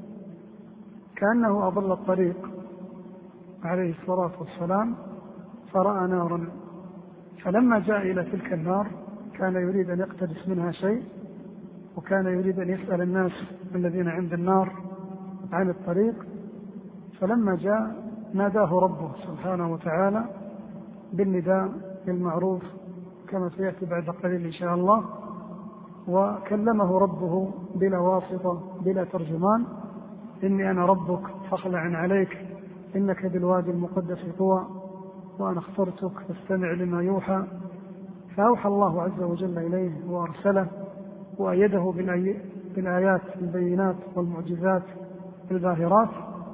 [SPEAKER 1] كأنه أضل الطريق عليه الصلاة والسلام فرأى نارا، فلما جاء إلى تلك النار كان يريد أن يقتبس منها شيء، وكان يريد أن يسأل الناس الذين عند النار عن الطريق. فلما جاء ناداه ربه سبحانه وتعالى بالنداء المعروف كما سيأتي بعد قليل إن شاء الله، وكلمه ربه بلا واسطة بلا ترجمان: إني أنا ربك فاخلع عليك إنك بالوادي المقدس طوى وأنا اخترتك فاستمع لما يوحى. فأوحى الله عز وجل إليه وأرسله وأيده بالآيات البينات والمعجزات الباهرات،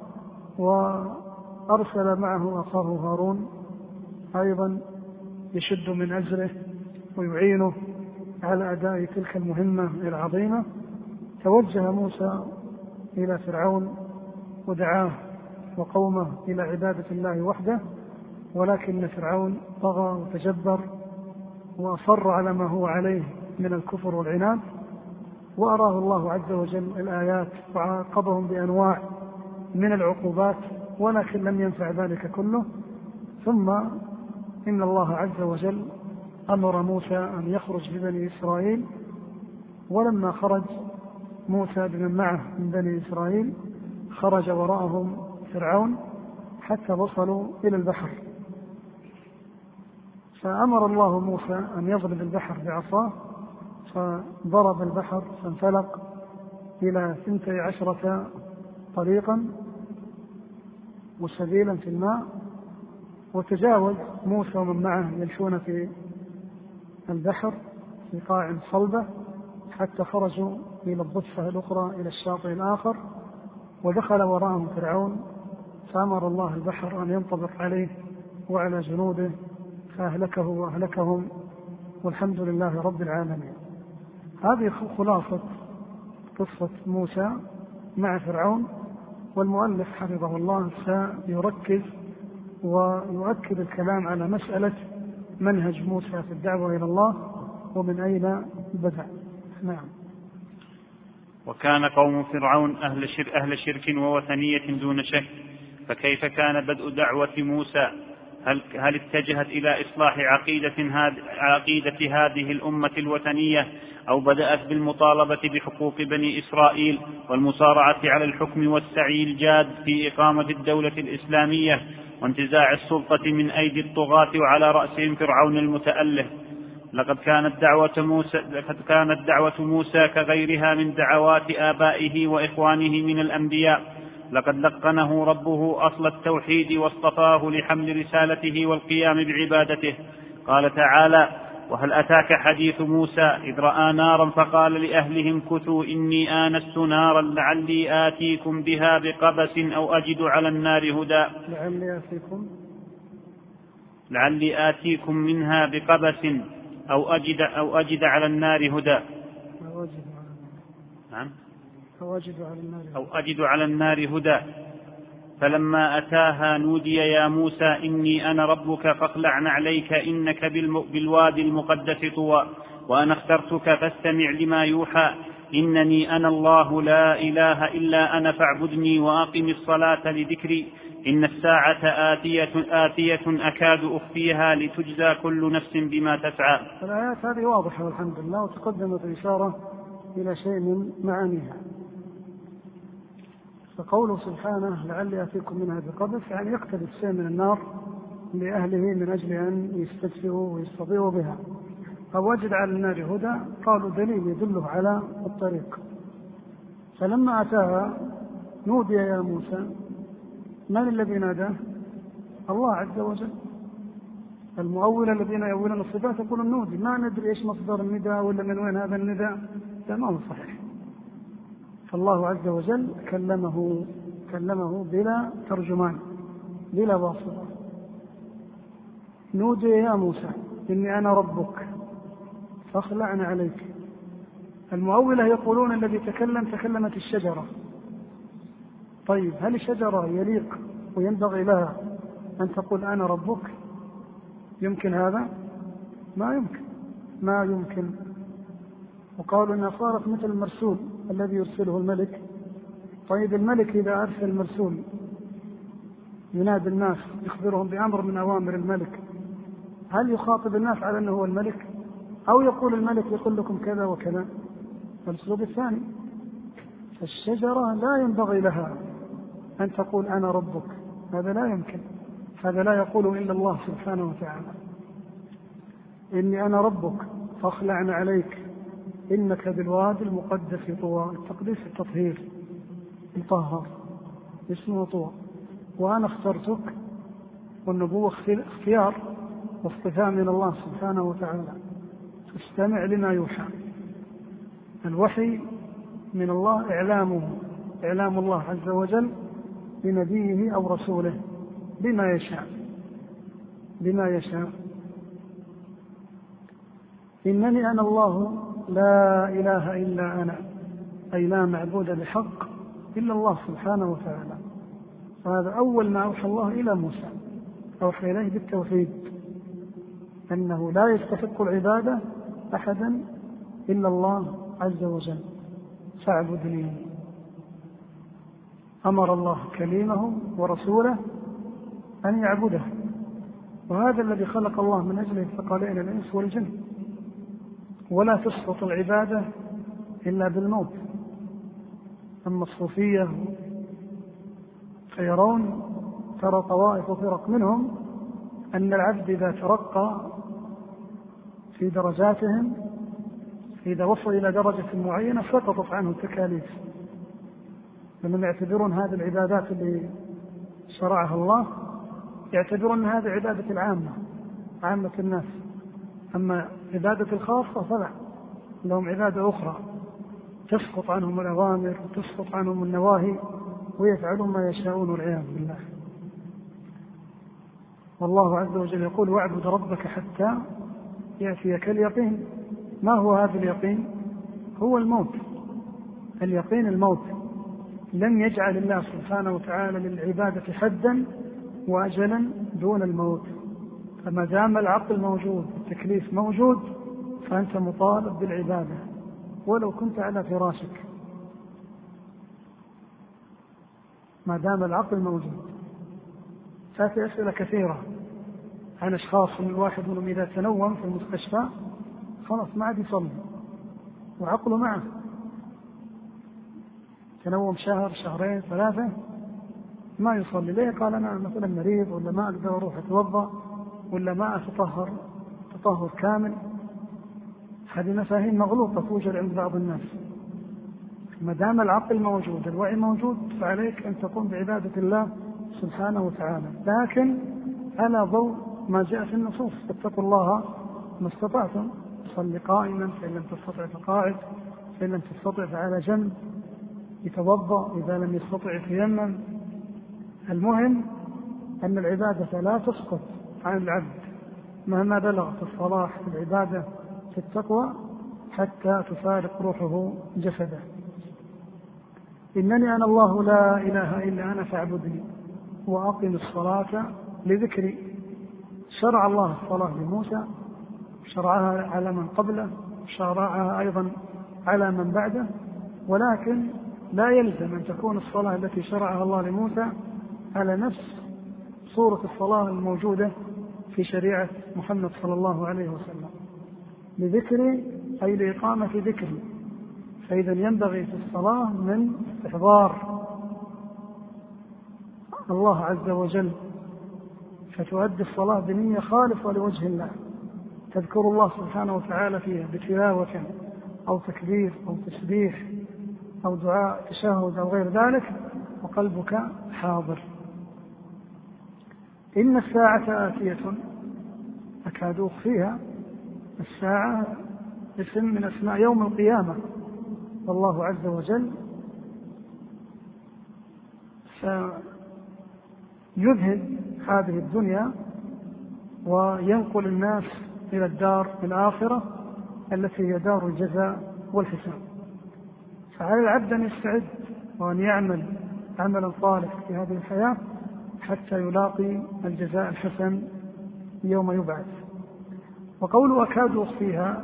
[SPEAKER 1] وأرسل معه أخاه هارون أيضا يشد من أجره ويعينه على أداء تلك المهمة العظيمة. توجه موسى إلى فرعون ودعاه وقومه إلى عبادة الله وحده، ولكن فرعون طغى وتجبر وأصر على ما هو عليه من الكفر والعناد، وأراه الله عز وجل الآيات وعاقبهم بأنواع من العقوبات، ولكن لم ينفع ذلك كله. ثم إن الله عز وجل أمر موسى أن يخرج ببني إسرائيل، ولما خرج موسى بمن معه من بني إسرائيل خرج وراءهم فرعون حتى وصلوا إلى البحر، فأمر الله موسى أن يضرب البحر بعصاه، فضرب البحر فانفلق إلى ثنتي عشرة طريقا وسبيلا في الماء، وتجاوز موسى ومن معه يمشون في البحر في قاع صلبة حتى خرجوا إلى الضفة الأخرى إلى الشاطئ الآخر، ودخل وراءهم فرعون، فأمر الله البحر أن ينطبق عليه وعلى جنوده فأهلكه وأهلكهم، والحمد لله رب العالمين. هذه خلاصة قصة موسى مع فرعون، والمؤلف حفظه الله سيركز ويؤكد الكلام على مسألة منهج موسى في الدعوة إلى الله ومن أين بدأ. نعم.
[SPEAKER 2] وكان قوم فرعون أهل, شر أهل شرك ووثنية دون شك، فكيف كان بدء دعوة موسى؟ هل, هل اتجهت إلى إصلاح عقيدة, هاد عقيدة هذه الأمة الوثنية، أو بدأت بالمطالبة بحقوق بني إسرائيل والمصارعة على الحكم والسعي الجاد في إقامة الدولة الإسلامية وانتزاع السلطة من أيدي الطغاة وعلى رأسهم فرعون المتأله؟ لقد كانت دعوة موسى, لقد كانت دعوة موسى كغيرها من دعوات آبائه وإخوانه من الأنبياء، لقد لقنه ربه أصل التوحيد واصطفاه لحمل رسالته والقيام بعبادته. قال تعالى: وهل أتاك حديث موسى إذ رأى نارا فقال لأهلهم كثوا إني آنست نارا لعلي آتيكم بها بقبس أو أجد على النار هدى.
[SPEAKER 1] لعلي آتيكم
[SPEAKER 2] لعلي آتيكم منها بقبس أو أجد, أو أجد على النار هدى نعم
[SPEAKER 1] أو أجد على النار
[SPEAKER 2] أو أجد على النار هدى. فلما أتاها نودي يا موسى إني أنا ربك فاخلع نعليك إنك بالوادي المقدس طوى وأنا اخترتك فاستمع لما يوحى إنني أنا الله لا إله إلا أنا فاعبدني وأقم الصلاة لذكري إن الساعة آتية, آتية أكاد أخفيها لتجزى كل نفس بما تسعى.
[SPEAKER 1] الآيات هذه واضحة والحمد لله، وتقدمت إشارة إلى شيء من معانيها. فقوله سبحانه لعلي آتيكم منها بقبس يعني يقتبس شيء من النار لأهله من أجل أن يستدفئوا ويستضيئوا بها. أو وجد على النار هدى قالوا دليل يدله على الطريق. فلما أتاها نودي يا موسى، من الذي ناداه؟ الله عز وجل. المؤول الذين يؤولون الصفات يقولون نودي، ما ندري إيش مصدر النداء ولا من وين هذا النداء، ما هو صحيح. فالله عز وجل كلمه كلمه بلا ترجمان بلا واسطة. نودي يا موسى إني أنا ربك فاخلعنا عليك. المؤولة يقولون الذي تكلم تكلمت الشجرة. طيب هل الشجرة يليق وينبغي لها أن تقول أنا ربك؟ يمكن هذا؟ ما يمكن ما يمكن. وقالوا أنها صارت مثل المرسول الذي يرسله الملك. طيب الملك إذا أرسل مرسول ينادي الناس يخبرهم بأمر من أوامر الملك، هل يخاطب الناس على أنه هو الملك؟ أو يقول الملك يقول لكم كذا وكذا؟ الأسلوب الثاني. فالشجرة لا ينبغي لها أن تقول أنا ربك، هذا لا يمكن، هذا لا يقول إلا الله سبحانه وتعالى. إني أنا ربك فاخلعنا عليك إنك بالوادي المقدس طوى. التقديس التطهير الطهر اسمه طوى. وأنا اخترتك، والنبوة اختيار واصطفاء من الله سبحانه وتعالى. فاستمع لما يوحى. الوحي من الله إعلامه إعلام الله عز وجل لنبيه أو رسوله بما يشاء بما يشاء. إنني أنا الله لا إله إلا أنا، أي لا معبود بحق إلا الله سبحانه وتعالى. هذا أول ما أوحى الله إلى موسى، أوحى إليه بالتوحيد، أنه لا يستحق العبادة أحدا إلا الله عز وجل فاعبدني. أمر الله كليمه ورسوله أن يعبده، وهذا الذي خلق الله من أجله الثقلين الإنس والجن. ولا تسقط العبادة إلا بالموت. أما الصوفية فيرون، ترى طوائف وفرق منهم، أن العبد إذا ترقى في درجاتهم، إذا وصل إلى درجة معينة سقطت عنه التكاليف. لما يعتبرون هذه العبادات اللي شرعها الله يعتبرون أن هذه عبادة العامة، عامة الناس. أما عبادة الخاصة فلا، لهم عبادة أخرى تسقط عنهم الأوامر وتسقط عنهم النواهي ويفعلون ما يشاءون والعياذ بالله. والله عز وجل يقول واعبد ربك حتى يأتيك اليقين. ما هو هذا اليقين؟ هو الموت. اليقين الموت. لم يجعل الله سبحانه وتعالى للعبادة حدا وأجلا دون الموت. فما دام العقل موجود التكليف موجود فأنت مطالب بالعبادة ولو كنت على فراشك، ما دام العقل موجود. تأتي أسئلة كثيرة عن أشخاص من الواحد منهم إذا تنوم في المستشفى خلاص ما عاد يصلي وعقله معه، تنوم شهر شهرين ثلاثة ما يصلي. ليه؟ قال أنا مثلا مريض، ولا ما أقدر أروح أتوضأ، ولا ما أتطهر تطهر كامل. هذه مفاهيم مغلوطة توجد عند بعض الناس. ما دام العقل موجود الوعي موجود فعليك أن تقوم بعبادة الله سبحانه وتعالى، لكن على ضوء ما جاء في النصوص. اتقوا الله ما استطعتم، صل قائما فإن لم تستطع فقاعد، فإن لم تستطع فعلى جنب، يتوضأ إذا لم يستطع يتيمم. المهم أن العبادة لا تسقط عن العبد مهما بلغ في الصلاح في العبادة في التقوى حتى تفارق روحه جسده. إنني أنا الله لا إله إلا أنا فاعبدني وأقم الصلاة لذكري. شرع الله الصلاة لموسى، شرعها على من قبله، شرعها أيضا على من بعده، ولكن لا يلزم أن تكون الصلاة التي شرعها الله لموسى على نفس صورة الصلاة الموجودة في شريعة محمد صلى الله عليه وسلم. لذكري أي لإقامة ذكري، فإذا ينبغي في الصلاة من إحضار الله عز وجل، فتؤدي الصلاة بنية خالصة لوجه الله، تذكر الله سبحانه وتعالى فيها بتلاوة أو تكبير أو تسبيح أو دعاء تشهد أو غير ذلك وقلبك حاضر. إن الساعة آتية أكاد أخفيها. الساعة اسم من أسماء يوم القيامة، والله عز وجل سيذهب هذه الدنيا وينقل الناس إلى الدار الآخرة التي هي دار الجزاء والحساب. فعلى العبد أن يستعد وأن يعمل عملا صالح في هذه الحياة حتى يلاقي الجزاء الحسن يوم يبعث. وقول أكاد أخفيها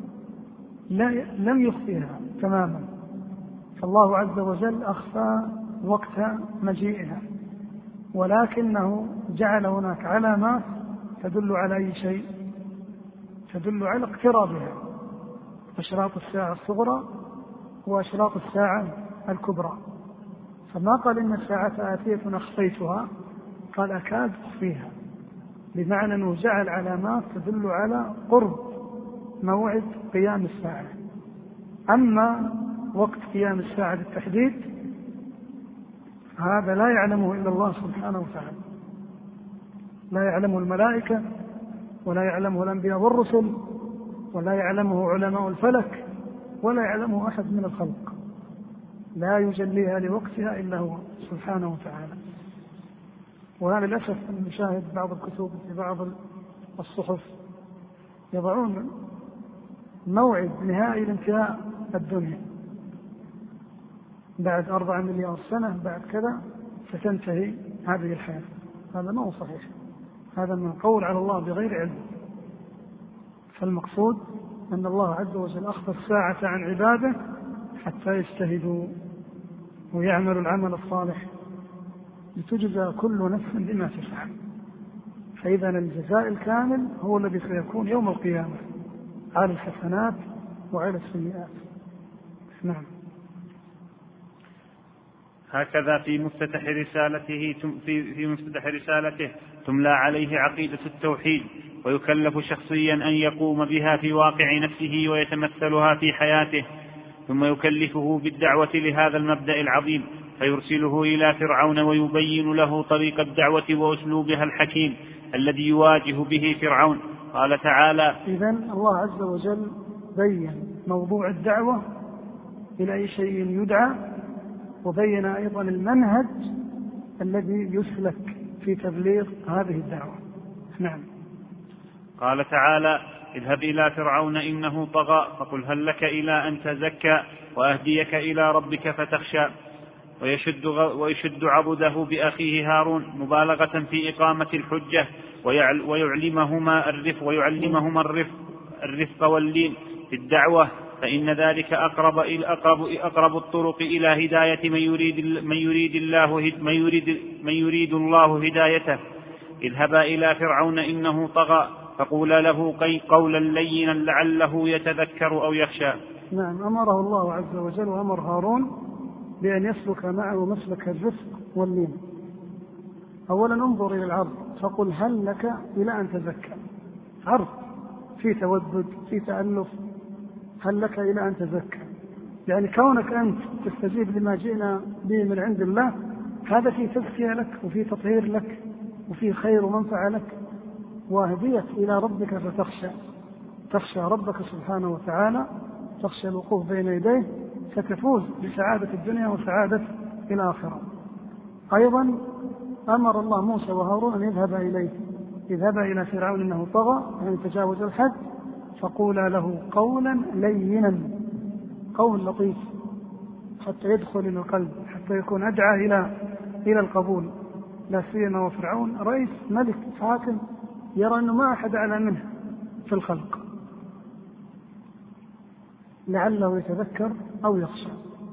[SPEAKER 1] لم يخفيها تماما، فالله عز وجل أخفى وقت مجيئها، ولكنه جعل هناك علامات تدل على أي شيء، تدل على اقترابها، أشراط الساعة الصغرى وأشراط الساعة الكبرى. فما قال إن الساعة آتية أخفيتها، قال أكاد أخفيها، بمعنى أنه جعل علامات تدل على قرب موعد قيام الساعة. أما وقت قيام الساعة بالتحديد هذا لا يعلمه إلا الله سبحانه وتعالى، لا يعلمه الملائكة ولا يعلمه الأنبياء والرسل ولا يعلمه علماء الفلك ولا يعلمه أحد من الخلق، لا يجليها لوقتها إلا هو سبحانه وتعالى. وهذا للأسف نشاهد بعض الكتب في بعض الصحف يضعون موعد نهائي لانتهاء الدنيا بعد أربعة مليار سنة، بعد كذا ستنتهي هذه الحياة. هذا ما هو صحيح، هذا من قول على الله بغير علم. فالمقصود أن الله عز وجل أخفى الساعة عن عباده حتى يجتهدوا ويعملوا العمل الصالح لتجزى كل نفس بما تفعل. فإذا الجزاء الكامل هو الذي سيكون يوم القيامة على الحسنات وعلى السيئات. نعم.
[SPEAKER 2] هكذا في مفتتح رسالته في في مفتتح رسالته تملى عليه عقيدة التوحيد، ويكلف شخصيا أن يقوم بها في واقع نفسه ويتمثلها في حياته، ثم يكلفه بالدعوة لهذا المبدأ العظيم، فيرسله إلى فرعون ويبين له طريق الدعوة وأسلوبها الحكيم الذي يواجه به فرعون. قال تعالى:
[SPEAKER 1] إذن الله عز وجل بين موضوع الدعوة إلى أي شيء يدعى، وبين أيضا المنهج الذي يسلك في تبليغ هذه الدعوة. نعم.
[SPEAKER 2] قال تعالى: اذهب إلى فرعون إنه طغى فقل هل لك إلى أن تزكى وأهديك إلى ربك فتخشى. ويشد, ويشد عضده بأخيه هارون مبالغة في إقامة الحجة ويعلمهما الرفق ويعلمهما الرفق, الرفق واللين في الدعوة، فإن ذلك أقرب, أقرب, أقرب الطرق إلى هداية من يريد, من يريد, الله, من يريد, من يريد الله هدايته. اذهبا إلى فرعون إنه طغى فقولا له قولا لينا لعله يتذكر أو يخشى.
[SPEAKER 1] نعم. أمره الله عز وجل وأمر هارون بأن يسلك معه مسلك الرفق واللين. أولا انظر إلى العرض فقل هل لك إلى أن تزكى. عرض في تودد في تألف، هل لك إلى أن تزكى، يعني كونك أنت تستجيب لما جئنا به من عند الله هذا في تزكية لك وفي تطهير لك وفي خير ومنفعة لك، وهديت إلى ربك فتخشى، تخشى ربك سبحانه وتعالى، تخشى الوقوف بين يديه، ستفوز بسعادة الدنيا وسعادة الآخرة. أيضا أمر الله موسى وهارون أن يذهب إليه اذهبا إلى فرعون إنه طغى يعني تجاوز الحد فقولا له قولا لينا، قول لطيف حتى يدخل إلى القلب، حتى يكون أدعى إلى إلى القبول، لا سيما وفرعون رئيس ملك حاكم يرى أنه ما أحد أعلى منه في الخلق، لعله يتذكر أو يخشى.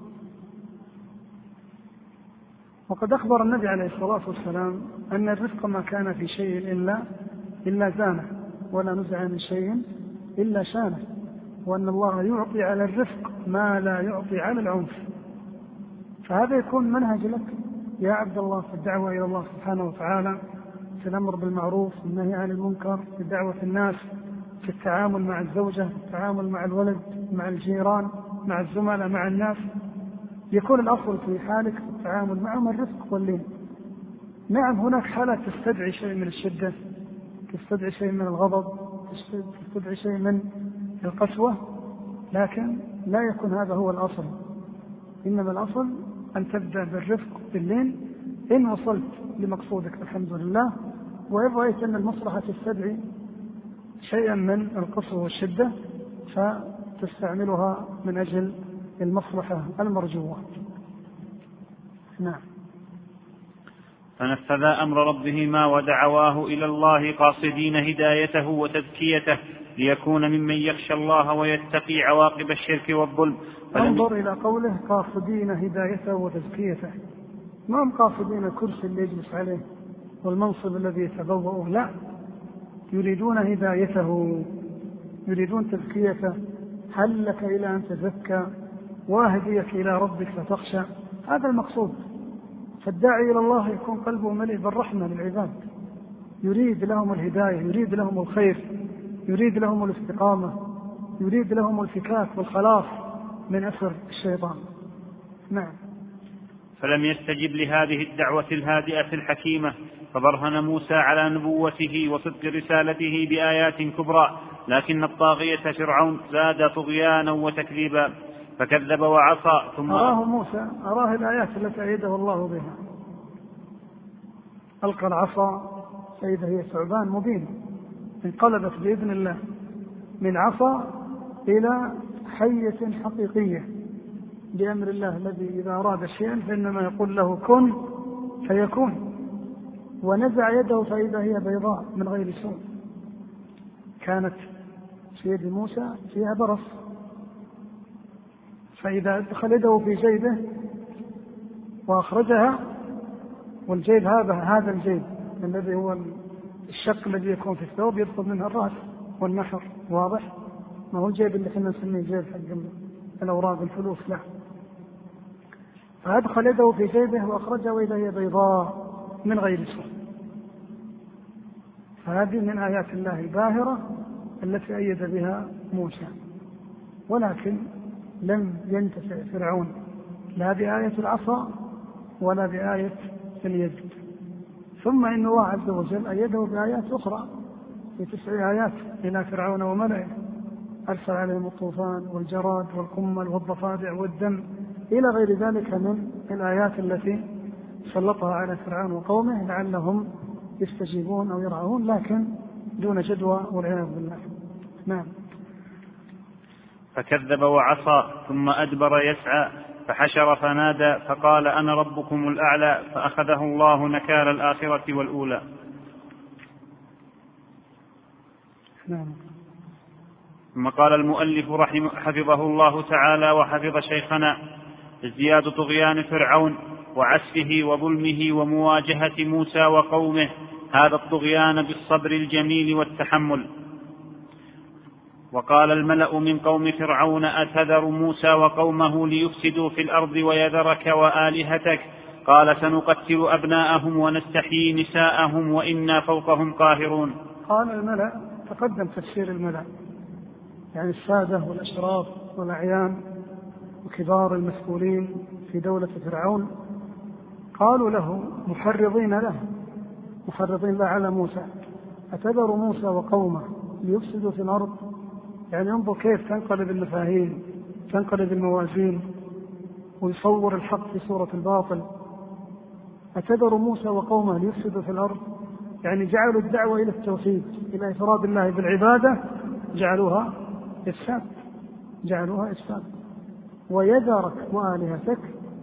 [SPEAKER 1] وقد أخبر النبي عليه الصلاة والسلام أن الرزق ما كان في شيء إلا إلا زانه، ولا نزع من شيء إلا شانه، وأن الله يعطي على الرفق ما لا يعطي على العنف. فهذا يكون منهج لك يا عبد الله في الدعوة إلى الله سبحانه وتعالى، في الأمر بالمعروف والنهي عن المنكر، في دعوة الناس، في التعامل مع الزوجة، في التعامل مع الولد، مع الجيران، مع الزملاء، مع الناس. يكون الأصل في حالك في التعامل معهم الرفق واللين. نعم هناك حالات تستدعي شيء من الشدة، تستدعي شيء من الغضب، تستدعي شيء من القسوة، لكن لا يكون هذا هو الأصل. إنما الأصل أن تبدأ بالرفق باللين إن وصلت لمقصودك الحمد لله، وإن رأيت أن المصلحة تستدعي شيئا من القسوة والشدة فتستعملها من أجل المصلحة المرجوة. نعم.
[SPEAKER 2] فنفذا أمر ربهما ودعواه إلى الله قاصدين هدايته وتزكيته ليكون ممن يخشى الله ويتقي عواقب الشرك والظلم.
[SPEAKER 1] انظر إلى قوله قاصدين هدايته وتزكيته، ما هم قاصدين الكرسي اللي يجلس عليه والمنصب الذي يتبوأه، لا، يريدون هدايته، يريدون تزكيته. هل لك إلى أن تزكى واهديك إلى ربك فتخشى؟ هذا المقصود. فالداعي إلى الله يكون قلبه مليء بالرحمة للعباد، يريد لهم الهداية، يريد لهم الخير، يريد لهم الاستقامة، يريد لهم الفكاك والخلاص من أثر الشيطان. نعم.
[SPEAKER 2] فلم يستجب لهذه الدعوة الهادئة الحكيمة، فبرهن موسى على نبوته وصدق رسالته بآيات كبرى، لكن الطاغية فرعون زاد طغيانا وتكذيبا فكذب وعصى. ثم
[SPEAKER 1] أراه موسى أراه الآيات التي أيده الله بها، ألقى العصا فإذا هي ثعبان مبين، انقلبت بإذن الله من عصا إلى حية حقيقية بأمر الله الذي إذا أراد شيئا فإنما يقول له كن فيكون. ونزع يده فإذا هي بيضاء من غير سوء. كانت في يد موسى فيها برص، فإذا أدخل يده في جيبه وأخرجها، والجيب هذا هذا الجيب الذي هو الشق الذي يكون في الثوب يدخل منه الرأس والنحر، واضح؟ ما هو الجيب اللي احنا نسميه جيب حق الأوراق الفلوس، لا. فأدخل يده في جيبه وأخرجها وإذا هي بيضاء من غير سوء. فهذه من آيات الله الباهرة التي أيد بها موسى. ولكن لم ينتفع فرعون لا بآية العصا ولا بآية اليد. ثم إن الله عز وجل أيده بآيات أخرى في تسع آيات إلى فرعون وملئه، أرسل عليهم الطوفان والجراد والقمل والضفادع والدم إلى غير ذلك من الآيات التي سلطها على فرعون وقومه لعلهم يستجيبون أو يرعون، لكن دون جدوى والعياذ بالله. نعم.
[SPEAKER 2] فكذب وعصى ثم أدبر يسعى فحشر فنادى فقال أنا ربكم الأعلى فأخذه الله نكال الآخرة والأولى.
[SPEAKER 1] نعم.
[SPEAKER 2] ثم قال المؤلف رحمه حفظه الله تعالى وحفظ شيخنا: ازدياد طغيان فرعون وعسفه وظلمه ومواجهة موسى وقومه هذا الطغيان بالصبر الجميل والتحمل. وقال الملأ من قوم فرعون أتذر موسى وقومه ليفسدوا في الأرض ويذرك وآلهتك؟ قال سنقتل أبناءهم ونستحيي نساءهم وإنا فوقهم قاهرون.
[SPEAKER 1] قال الملأ، تقدم تفسير الملأ يعني السادة والأشراف والأعيان وكبار المسؤولين في دولة فرعون، قالوا له محرضين له محرضين له على موسى: أتذر موسى وقومه ليفسدوا في الأرض؟ يعني انظر كيف تنقلب المفاهيم، تنقلب الموازين، ويصور الحق في صورة الباطل. أتذر موسى وقومه ليفسدوا في الأرض يعني جعلوا الدعوة إلى التوحيد إلى إفراد الله بالعبادة جعلوها إفساد، جعلوها إفساد. ويذرك وآلهتك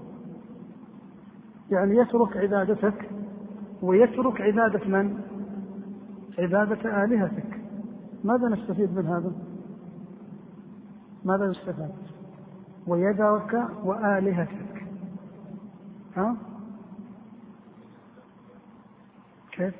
[SPEAKER 1] يعني يترك عبادتك ويترك عبادة من؟ عبادة آلهتك. ماذا نستفيد من هذا؟ ماذا نستفاد؟ ويذرك وآلهتك، ها؟ كيف؟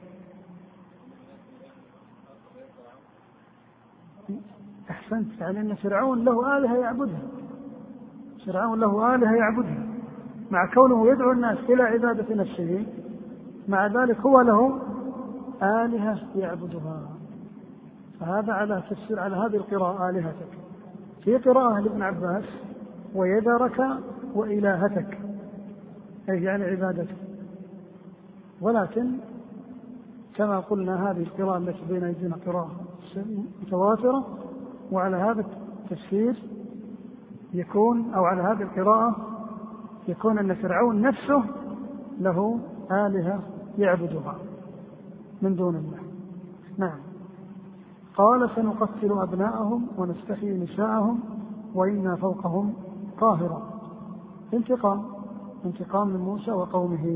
[SPEAKER 1] أحسنت، يعني أن فرعون له آلهة يعبدها، فرعون له آلهة يعبدها، مع كونه يدعو الناس إلى عبادة نفسه، مع ذلك هو له آلهة يعبدها. فهذا على تفسير على هذه القراءة آلهتك. في قراءة لابن عباس ويذرك وإلهتك، أي يعني عبادتك. ولكن كما قلنا هذه القراءة التي بين أيدينا قراءة متواترة، وعلى هذا التفسير يكون أو على هذه القراءة يكون أن فرعون نفسه له آلهة يعبدها من دون الله. نعم. قال سنقتل أبناءهم ونستحيي نساءهم وإنا فوقهم قاهرون. انتقام انتقام من موسى وقومه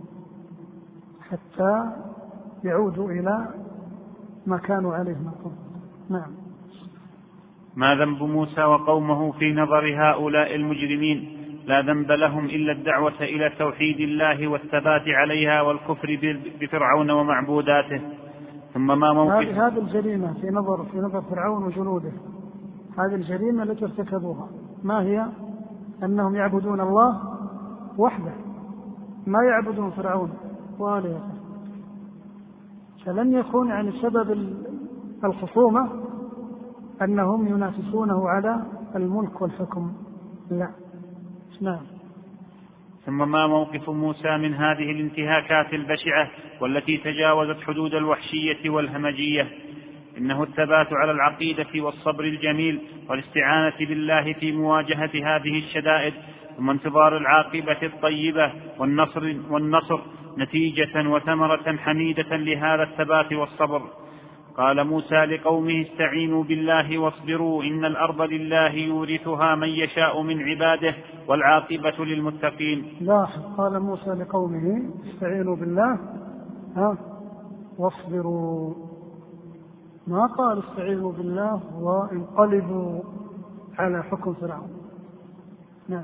[SPEAKER 1] حتى يعودوا إلى ما كانوا عليه من قبل. نعم.
[SPEAKER 2] ما ذنب موسى وقومه في نظر هؤلاء المجرمين؟ لا ذنب لهم إلا الدعوة إلى توحيد الله والثبات عليها والكفر بفرعون ومعبوداته. ثم ما موقف
[SPEAKER 1] هذه الجريمة في نظر في نظر فرعون وجنوده، هذه الجريمة التي ارتكبوها ما هي؟ أنهم يعبدون الله وحده، ما يعبدون فرعون وآلهته. فلن يكون يعني سبب الخصومة أنهم ينافسونه على الملك والحكم، لا. نعم.
[SPEAKER 2] ثم ما موقف موسى من هذه الانتهاكات البشعة والتي تجاوزت حدود الوحشية والهمجية؟ إنه الثبات على العقيدة والصبر الجميل والاستعانة بالله في مواجهة هذه الشدائد، ثم انتظار العاقبة الطيبة والنصر, والنصر نتيجة وثمرة حميدة لهذا الثبات والصبر. قال موسى لقومه استعينوا بالله واصبروا إن الأرض لله يورثها من يشاء من عباده والعاقبة للمتقين.
[SPEAKER 1] لاحظ، قال موسى لقومه استعينوا بالله ها واصبروا، ما قال استعينوا بالله وانقلبوا على حكم فرعون. نعم.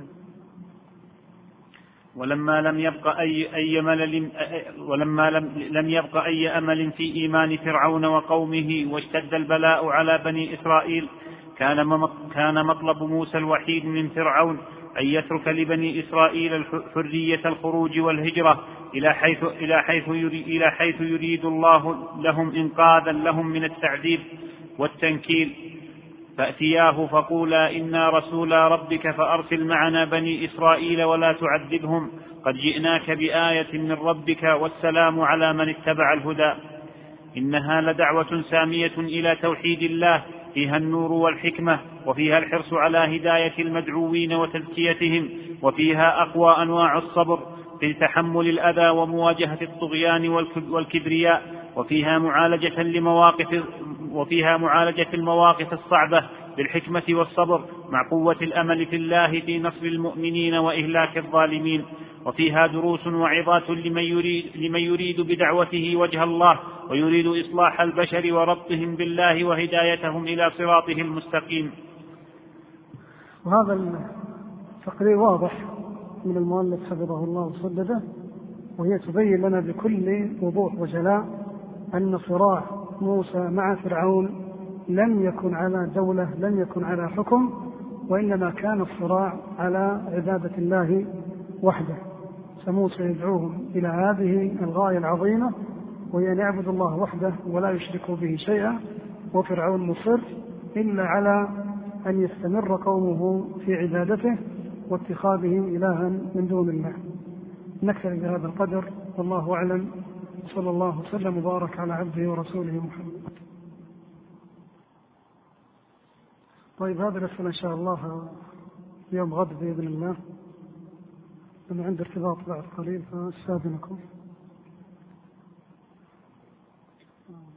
[SPEAKER 2] ولما لم يبق أي, أي ملل ولما لم, لم يبق أي أمل في إيمان فرعون وقومه واشتد البلاء على بني إسرائيل، كان كان مطلب موسى الوحيد من فرعون أن يترك لبني إسرائيل حرية الخروج والهجرة إلى حيث إلى حيث يريد, إلى حيث يريد الله لهم إنقاذا لهم من التعذيب والتنكيل. فأتياه فقولا إنا رسولا ربك فأرسل معنا بني إسرائيل ولا تعذبهم قد جئناك بآية من ربك والسلام على من اتبع الهدى. إنها لدعوة سامية إلى توحيد الله فيها النور والحكمة، وفيها الحرص على هداية المدعوين وتزكيتهم، وفيها أقوى أنواع الصبر في تحمل الأذى ومواجهة الطغيان والكبرياء، وفيها معالجة لمواقف وفيها معالجة المواقف الصعبة بالحكمة والصبر مع قوة الأمل في الله في نصر المؤمنين وإهلاك الظالمين. وفيها دروس وعظات لمن يريد, لمن يريد بدعوته وجه الله ويريد إصلاح البشر وربطهم بالله وهدايتهم إلى صراطه المستقيم.
[SPEAKER 1] وهذا التقرير واضح من المؤلف حفظه الله وسدده، وهي تبين لنا بكل وضوح وجلاء أن صراع موسى مع فرعون لم يكن على دولة، لم يكن على حكم، وإنما كان الصراع على عبادة الله وحده. فموسى يدعوهم إلى هذه الغاية العظيمة، وهي أن يعبدوا الله وحده ولا يشركوا به شيئا، وفرعون مصر إلا على أن يستمر قومه في عبادته واتخاذهم إلها من دون الله. نكتفي بهذا القدر، والله أعلم، صلى الله وسلم وبارك على عبده ورسوله محمد. طيب، هذا الأسئلة إن شاء الله يوم غد بإذن الله، أنا عندي ارتباط بعد قليل فأستاذنكم. آه.